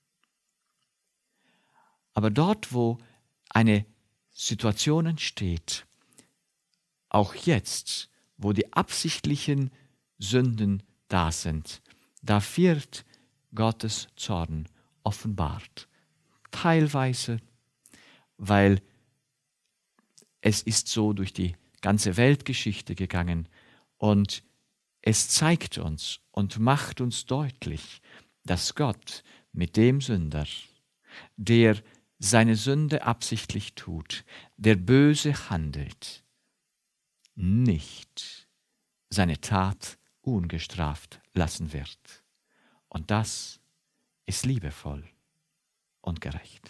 Aber dort, wo eine Situation entsteht, auch jetzt, wo die absichtlichen Sünden da sind, da wird Gottes Zorn offenbart. Teilweise, weil es ist so durch die ganze Weltgeschichte gegangen und es zeigt uns und macht uns deutlich, dass Gott mit dem Sünder, der seine Sünde absichtlich tut, der böse handelt, nicht seine Tat ungestraft lassen wird. Und das ist liebevoll und gerecht.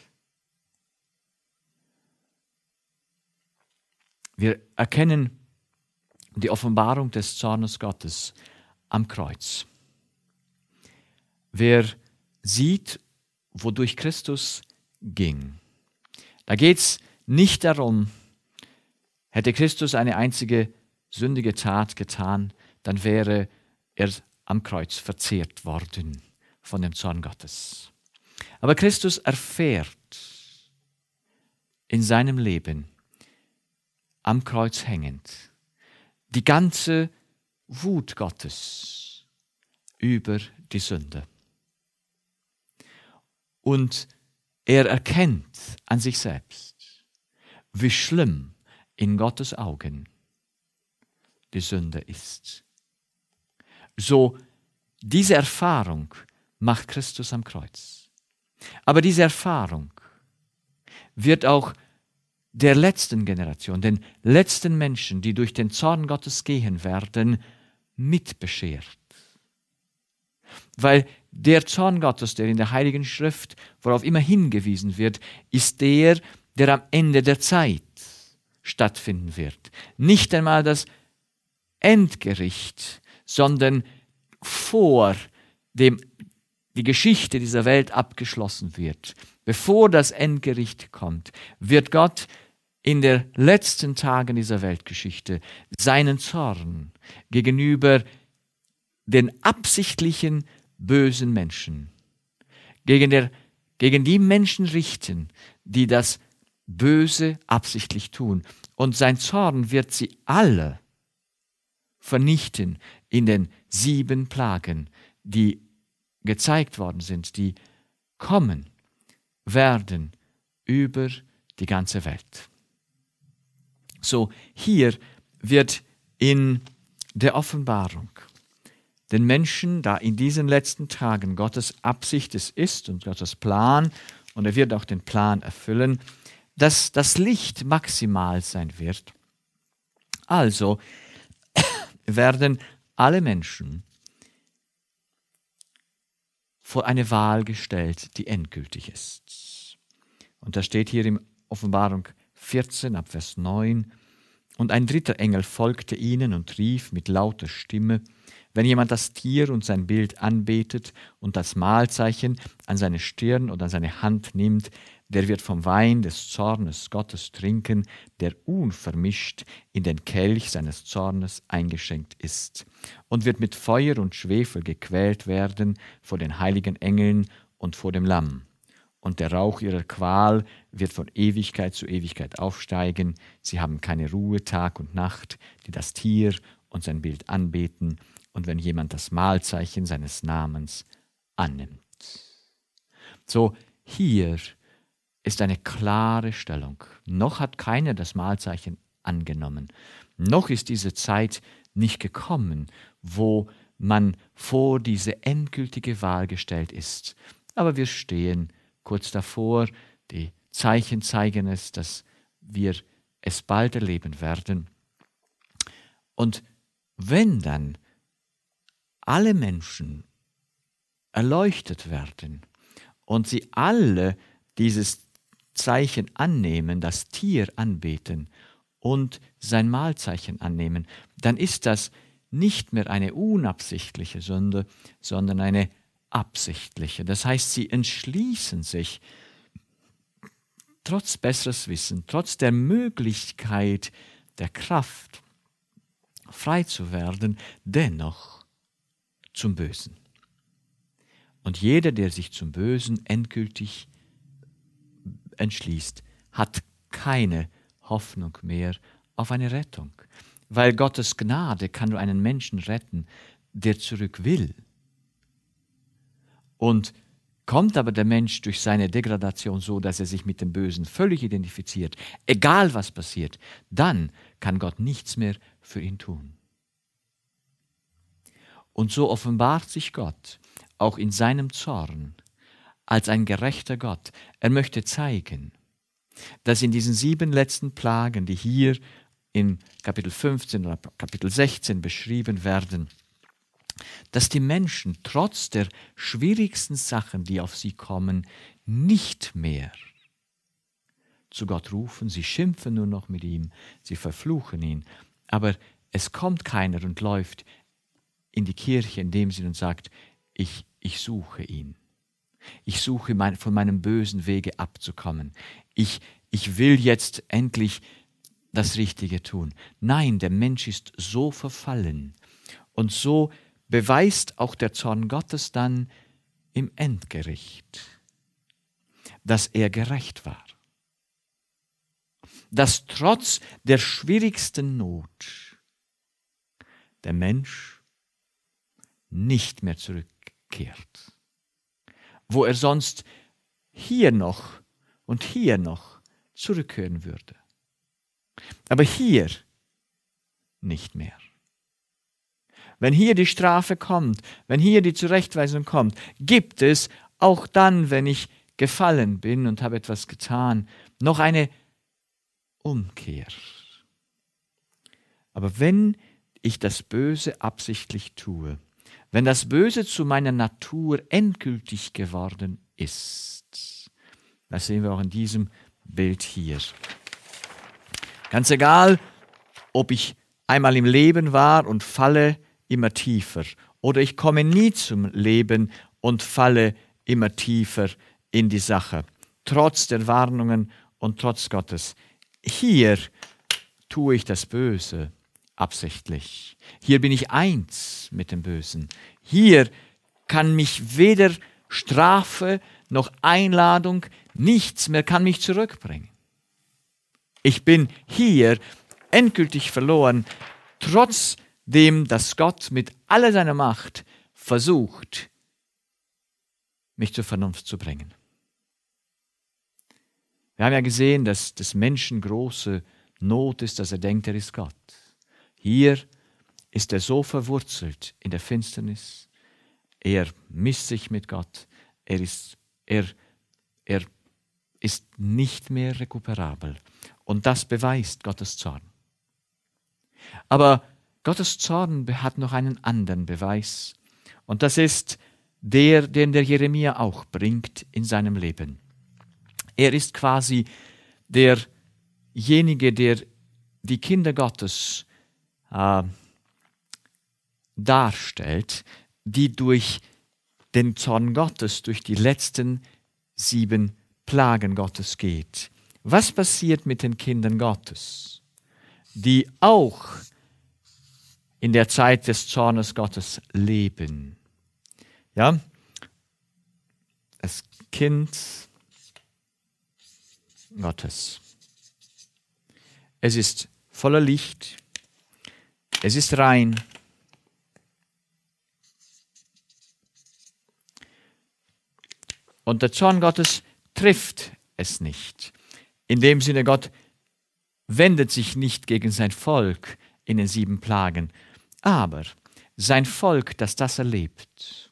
Wir erkennen die Offenbarung des Zornes Gottes am Kreuz. Wer sieht, wodurch Christus ging, da geht es nicht darum, hätte Christus eine einzige sündige Tat getan, dann wäre er am Kreuz verzehrt worden von dem Zorn Gottes. Aber Christus erfährt in seinem Leben, am Kreuz hängend, die ganze Wut Gottes über die Sünde. Und er erkennt an sich selbst, wie schlimm in Gottes Augen die Sünde ist. So, diese Erfahrung macht Christus am Kreuz. Aber diese Erfahrung wird auch der letzten Generation, den letzten Menschen, die durch den Zorn Gottes gehen werden, mitbeschert. Weil der Zorn Gottes, der in der Heiligen Schrift, worauf immer hingewiesen wird, ist der, der am Ende der Zeit stattfinden wird. Nicht einmal das Endgericht, sondern vor dem die Geschichte dieser Welt abgeschlossen wird. Bevor das Endgericht kommt, wird Gott in den letzten Tagen dieser Weltgeschichte seinen Zorn gegenüber den absichtlichen bösen Menschen, gegen, der, gegen die Menschen richten, die das Böse absichtlich tun. Und sein Zorn wird sie alle vernichten in den sieben Plagen, die gezeigt worden sind, die kommen werden über die ganze Welt. So, hier wird in der Offenbarung den Menschen, da in diesen letzten Tagen Gottes Absicht es ist und Gottes Plan, und er wird auch den Plan erfüllen, dass das Licht maximal sein wird. Also werden alle Menschen vor eine Wahl gestellt, die endgültig ist. Und da steht hier in Offenbarung vierzehn, ab Vers neun, und ein dritter Engel folgte ihnen und rief mit lauter Stimme: Wenn jemand das Tier und sein Bild anbetet und das Mahlzeichen an seine Stirn oder an seine Hand nimmt, der wird vom Wein des Zornes Gottes trinken, der unvermischt in den Kelch seines Zornes eingeschenkt ist, und wird mit Feuer und Schwefel gequält werden vor den heiligen Engeln und vor dem Lamm. Und der Rauch ihrer Qual wird von Ewigkeit zu Ewigkeit aufsteigen. Sie haben keine Ruhe Tag und Nacht, die das Tier und sein Bild anbeten, und wenn jemand das Mahlzeichen seines Namens annimmt. So, hier ist eine klare Stellung. Noch hat keiner das Mahlzeichen angenommen. Noch ist diese Zeit nicht gekommen, wo man vor diese endgültige Wahl gestellt ist. Aber wir stehen kurz davor. Die Zeichen zeigen es, dass wir es bald erleben werden. Und wenn dann alle Menschen erleuchtet werden und sie alle dieses Zeichen annehmen, das Tier anbeten und sein Mahlzeichen annehmen, dann ist das nicht mehr eine unabsichtliche Sünde, sondern eine absichtliche. Das heißt, sie entschließen sich, trotz besseres Wissen, trotz der Möglichkeit, der Kraft, frei zu werden, dennoch zum Bösen. Und jeder, der sich zum Bösen endgültig entschließt, hat keine Hoffnung mehr auf eine Rettung. Weil Gottes Gnade kann nur einen Menschen retten, der zurück will. Und kommt aber der Mensch durch seine Degradation so, dass er sich mit dem Bösen völlig identifiziert, egal was passiert, dann kann Gott nichts mehr für ihn tun. Und so offenbart sich Gott auch in seinem Zorn als ein gerechter Gott. Er möchte zeigen, dass in diesen sieben letzten Plagen, die hier in Kapitel fünfzehn oder Kapitel sechzehn beschrieben werden, dass die Menschen trotz der schwierigsten Sachen, die auf sie kommen, nicht mehr zu Gott rufen. Sie schimpfen nur noch mit ihm, sie verfluchen ihn. Aber es kommt keiner und läuft in die Kirche in dem Sinn und sagt, ich, ich suche ihn. Ich suche mein, von meinem bösen Wege abzukommen. Ich, ich will jetzt endlich das Richtige tun. Nein, der Mensch ist so verfallen. Und so beweist auch der Zorn Gottes dann im Endgericht, dass er gerecht war. Dass trotz der schwierigsten Not der Mensch nicht mehr zurückkehrt. Wo er sonst hier noch und hier noch zurückkehren würde. Aber hier nicht mehr. Wenn hier die Strafe kommt, wenn hier die Zurechtweisung kommt, gibt es auch dann, wenn ich gefallen bin und habe etwas getan, noch eine Umkehr. Aber wenn ich das Böse absichtlich tue, wenn das Böse zu meiner Natur endgültig geworden ist, das sehen wir auch in diesem Bild hier. Ganz egal, ob ich einmal im Leben war und falle immer tiefer, oder ich komme nie zum Leben und falle immer tiefer in die Sache, trotz der Warnungen und trotz Gottes. Hier tue ich das Böse absichtlich. Hier bin ich eins mit dem Bösen. Hier kann mich weder Strafe noch Einladung, nichts mehr kann mich zurückbringen. Ich bin hier endgültig verloren, trotzdem, dass Gott mit aller seiner Macht versucht, mich zur Vernunft zu bringen. Wir haben ja gesehen, dass des Menschen große Not ist, dass er denkt, er ist Gott. Hier ist er so verwurzelt in der Finsternis. Er misst sich mit Gott. Er ist, er, er ist nicht mehr rekuperabel. Und das beweist Gottes Zorn. Aber Gottes Zorn hat noch einen anderen Beweis. Und das ist der, den der Jeremia auch bringt in seinem Leben. Er ist quasi derjenige, der die Kinder Gottes äh, darstellt, die durch den Zorn Gottes, durch die letzten sieben Plagen Gottes geht. Was passiert mit den Kindern Gottes, die auch in der Zeit des Zornes Gottes leben? Ja, das Kind Gottes. Es ist voller Licht, es ist rein. Und der Zorn Gottes trifft es nicht. In dem Sinne, Gott wendet sich nicht gegen sein Volk in den sieben Plagen. Aber sein Volk, das das erlebt,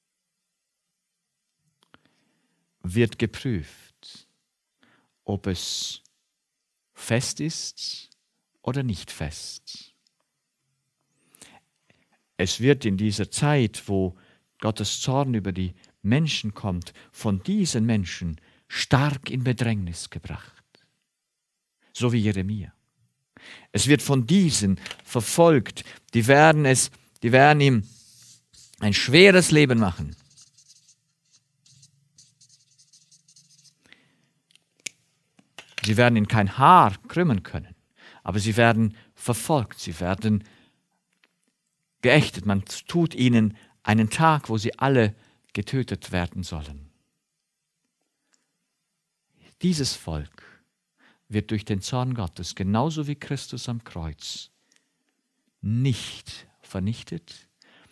wird geprüft, ob es fest ist oder nicht fest. Es wird in dieser Zeit, wo Gottes Zorn über die Menschen kommt, von diesen Menschen stark in Bedrängnis gebracht. So wie Jeremia. Es wird von diesen verfolgt. Die werden, es, die werden ihm ein schweres Leben machen. Sie werden ihn kein Haar krümmen können, aber sie werden verfolgt, sie werden geächtet. Man tut ihnen einen Tag, wo sie alle getötet werden sollen. Dieses Volk wird durch den Zorn Gottes, genauso wie Christus am Kreuz, nicht vernichtet.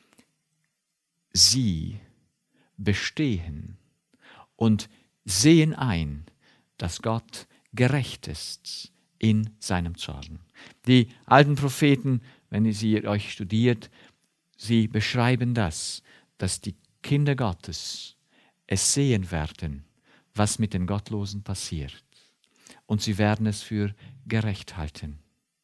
Sie bestehen und sehen ein, dass Gott gerecht ist in seinem Zorn. Die alten Propheten, wenn ihr sie euch studiert, sie beschreiben das, dass die Kinder Gottes es sehen werden, was mit den Gottlosen passiert. Und sie werden es für gerecht halten.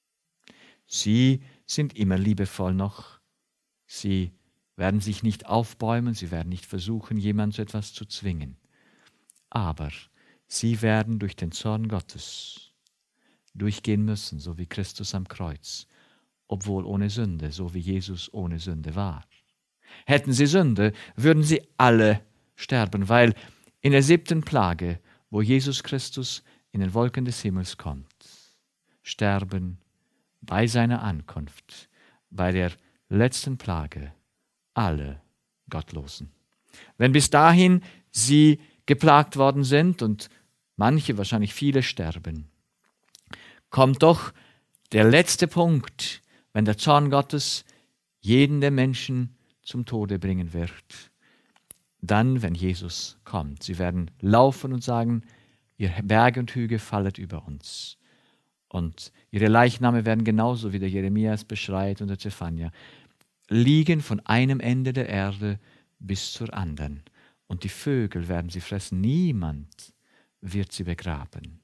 Sie sind immer liebevoll noch. Sie werden sich nicht aufbäumen, sie werden nicht versuchen, jemand zu etwas zu zwingen. Aber sie werden durch den Zorn Gottes durchgehen müssen, so wie Christus am Kreuz, obwohl ohne Sünde, so wie Jesus ohne Sünde war. Hätten sie Sünde, würden sie alle sterben, weil in der siebten Plage, wo Jesus Christus in den Wolken des Himmels kommt, sterben bei seiner Ankunft, bei der letzten Plage, alle Gottlosen. Wenn bis dahin sie geplagt worden sind und manche, wahrscheinlich viele, sterben, kommt doch der letzte Punkt, wenn der Zorn Gottes jeden der Menschen zum Tode bringen wird. Dann, wenn Jesus kommt. Sie werden laufen und sagen, ihr Berge und Hügel fallet über uns. Und ihre Leichname werden genauso, wie der Jeremia es beschreibt und der Zephania, liegen von einem Ende der Erde bis zur anderen. Und die Vögel werden sie fressen. Niemand wird sie begraben.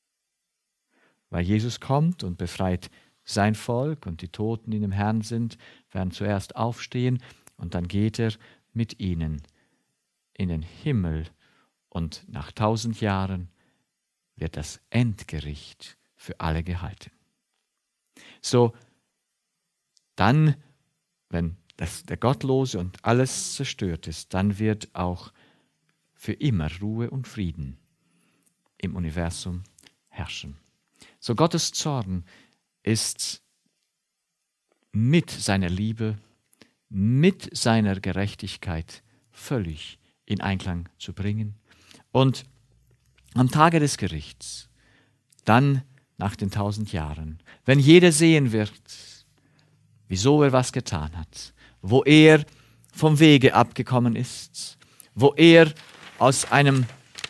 Weil Jesus kommt und befreit sein Volk und die Toten, die im Herrn sind, werden zuerst aufstehen und dann geht er mit ihnen in den Himmel und nach tausend Jahren wird das Endgericht für alle gehalten. So, dann, wenn das, der Gottlose und alles zerstört ist, dann wird auch für immer Ruhe und Frieden im Universum herrschen. So, Gottes Zorn ist mit seiner Liebe, mit seiner Gerechtigkeit völlig in Einklang zu bringen. Und am Tage des Gerichts, dann nach den tausend Jahren, wenn jeder sehen wird, wieso er was getan hat, wo er vom Wege abgekommen ist, wo er aus einem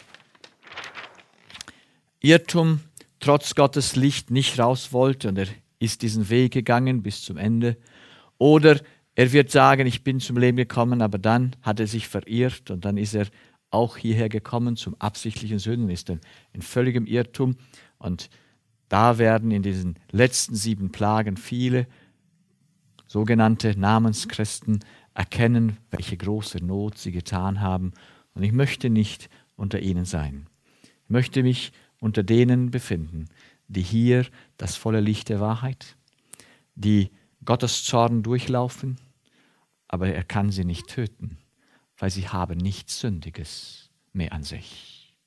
Irrtum trotz Gottes Licht nicht raus wollte und er ist diesen Weg gegangen bis zum Ende Oder er wird sagen, ich bin zum Leben gekommen, aber dann hat er sich verirrt und dann ist er auch hierher gekommen zum absichtlichen Sünden, ist in, in völligem Irrtum. Und da werden in diesen letzten sieben Plagen viele sogenannte Namenschristen erkennen, welche große Not sie getan haben. Und ich möchte nicht unter ihnen sein. Ich möchte mich unter denen befinden, die hier das volle Licht der Wahrheit, die Gottes Zorn durchlaufen, aber er kann sie nicht töten, weil sie haben nichts Sündiges mehr an sich.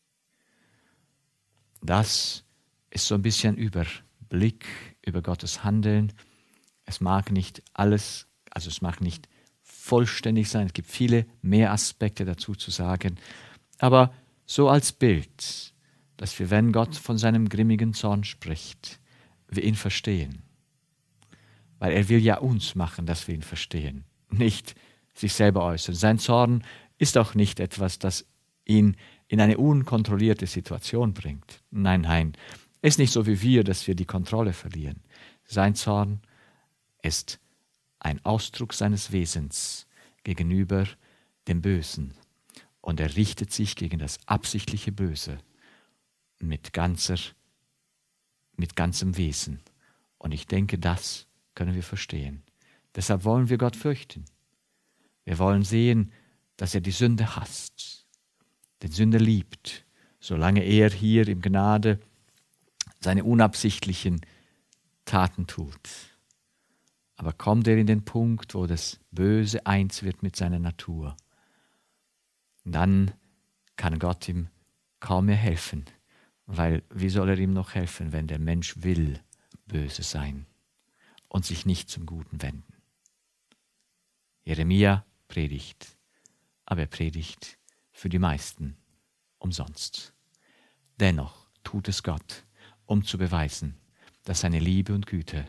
Das ist so ein bisschen Überblick über Gottes Handeln. Es mag nicht alles, also es mag nicht vollständig sein, es gibt viele mehr Aspekte dazu zu sagen, aber so als Bild, dass wir, wenn Gott von seinem grimmigen Zorn spricht, wir ihn verstehen. Weil er will ja uns machen, dass wir ihn verstehen, nicht sich selber äußern. Sein Zorn ist auch nicht etwas, das ihn in eine unkontrollierte Situation bringt. Nein, nein, es ist nicht so wie wir, dass wir die Kontrolle verlieren. Sein Zorn ist ein Ausdruck seines Wesens gegenüber dem Bösen. Und er richtet sich gegen das absichtliche Böse mit, ganzer, mit ganzem Wesen. Und ich denke, das können wir verstehen. Deshalb wollen wir Gott fürchten. Wir wollen sehen, dass er die Sünde hasst, den Sünder liebt, solange er hier im Gnade seine unabsichtlichen Taten tut. Aber kommt er in den Punkt, wo das Böse eins wird mit seiner Natur, dann kann Gott ihm kaum mehr helfen, weil wie soll er ihm noch helfen, wenn der Mensch will böse sein und sich nicht zum Guten wenden. Jeremia predigt, aber er predigt für die meisten umsonst. Dennoch tut es Gott, um zu beweisen, dass seine Liebe und Güte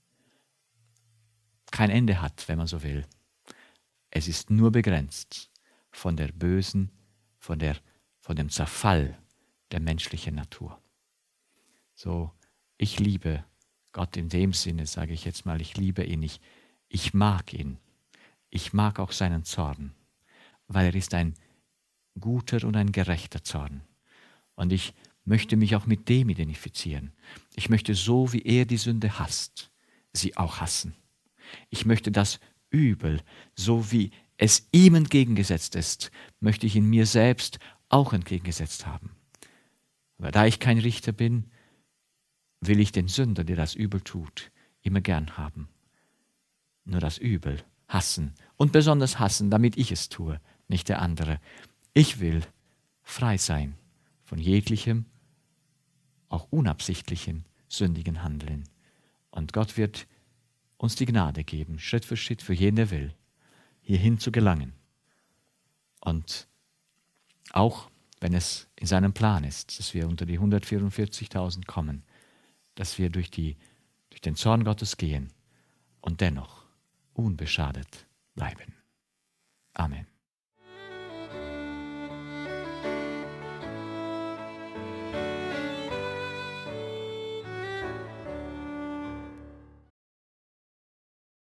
kein Ende hat, wenn man so will. Es ist nur begrenzt von der bösen, von, der, von dem Zerfall der menschlichen Natur. So, ich liebe Gott in dem Sinne, sage ich jetzt mal, ich liebe ihn, ich, ich mag ihn. Ich mag auch seinen Zorn, weil er ist ein guter und ein gerechter Zorn. Und ich möchte mich auch mit dem identifizieren. Ich möchte so, wie er die Sünde hasst, sie auch hassen. Ich möchte das Übel, so wie es ihm entgegengesetzt ist, möchte ich in mir selbst auch entgegengesetzt haben. Aber da ich kein Richter bin, will ich den Sünder, der das Übel tut, immer gern haben. Nur das Übel hassen und besonders hassen, damit ich es tue, nicht der andere. Ich will frei sein von jeglichem, auch unabsichtlichen, sündigen Handeln. Und Gott wird uns die Gnade geben, Schritt für Schritt, für jeden, der will, hierhin zu gelangen. Und auch wenn es in seinem Plan ist, dass wir unter die hundertvierundvierzigtausend kommen, dass wir durch, die, durch den Zorn Gottes gehen und dennoch unbeschadet bleiben. Amen.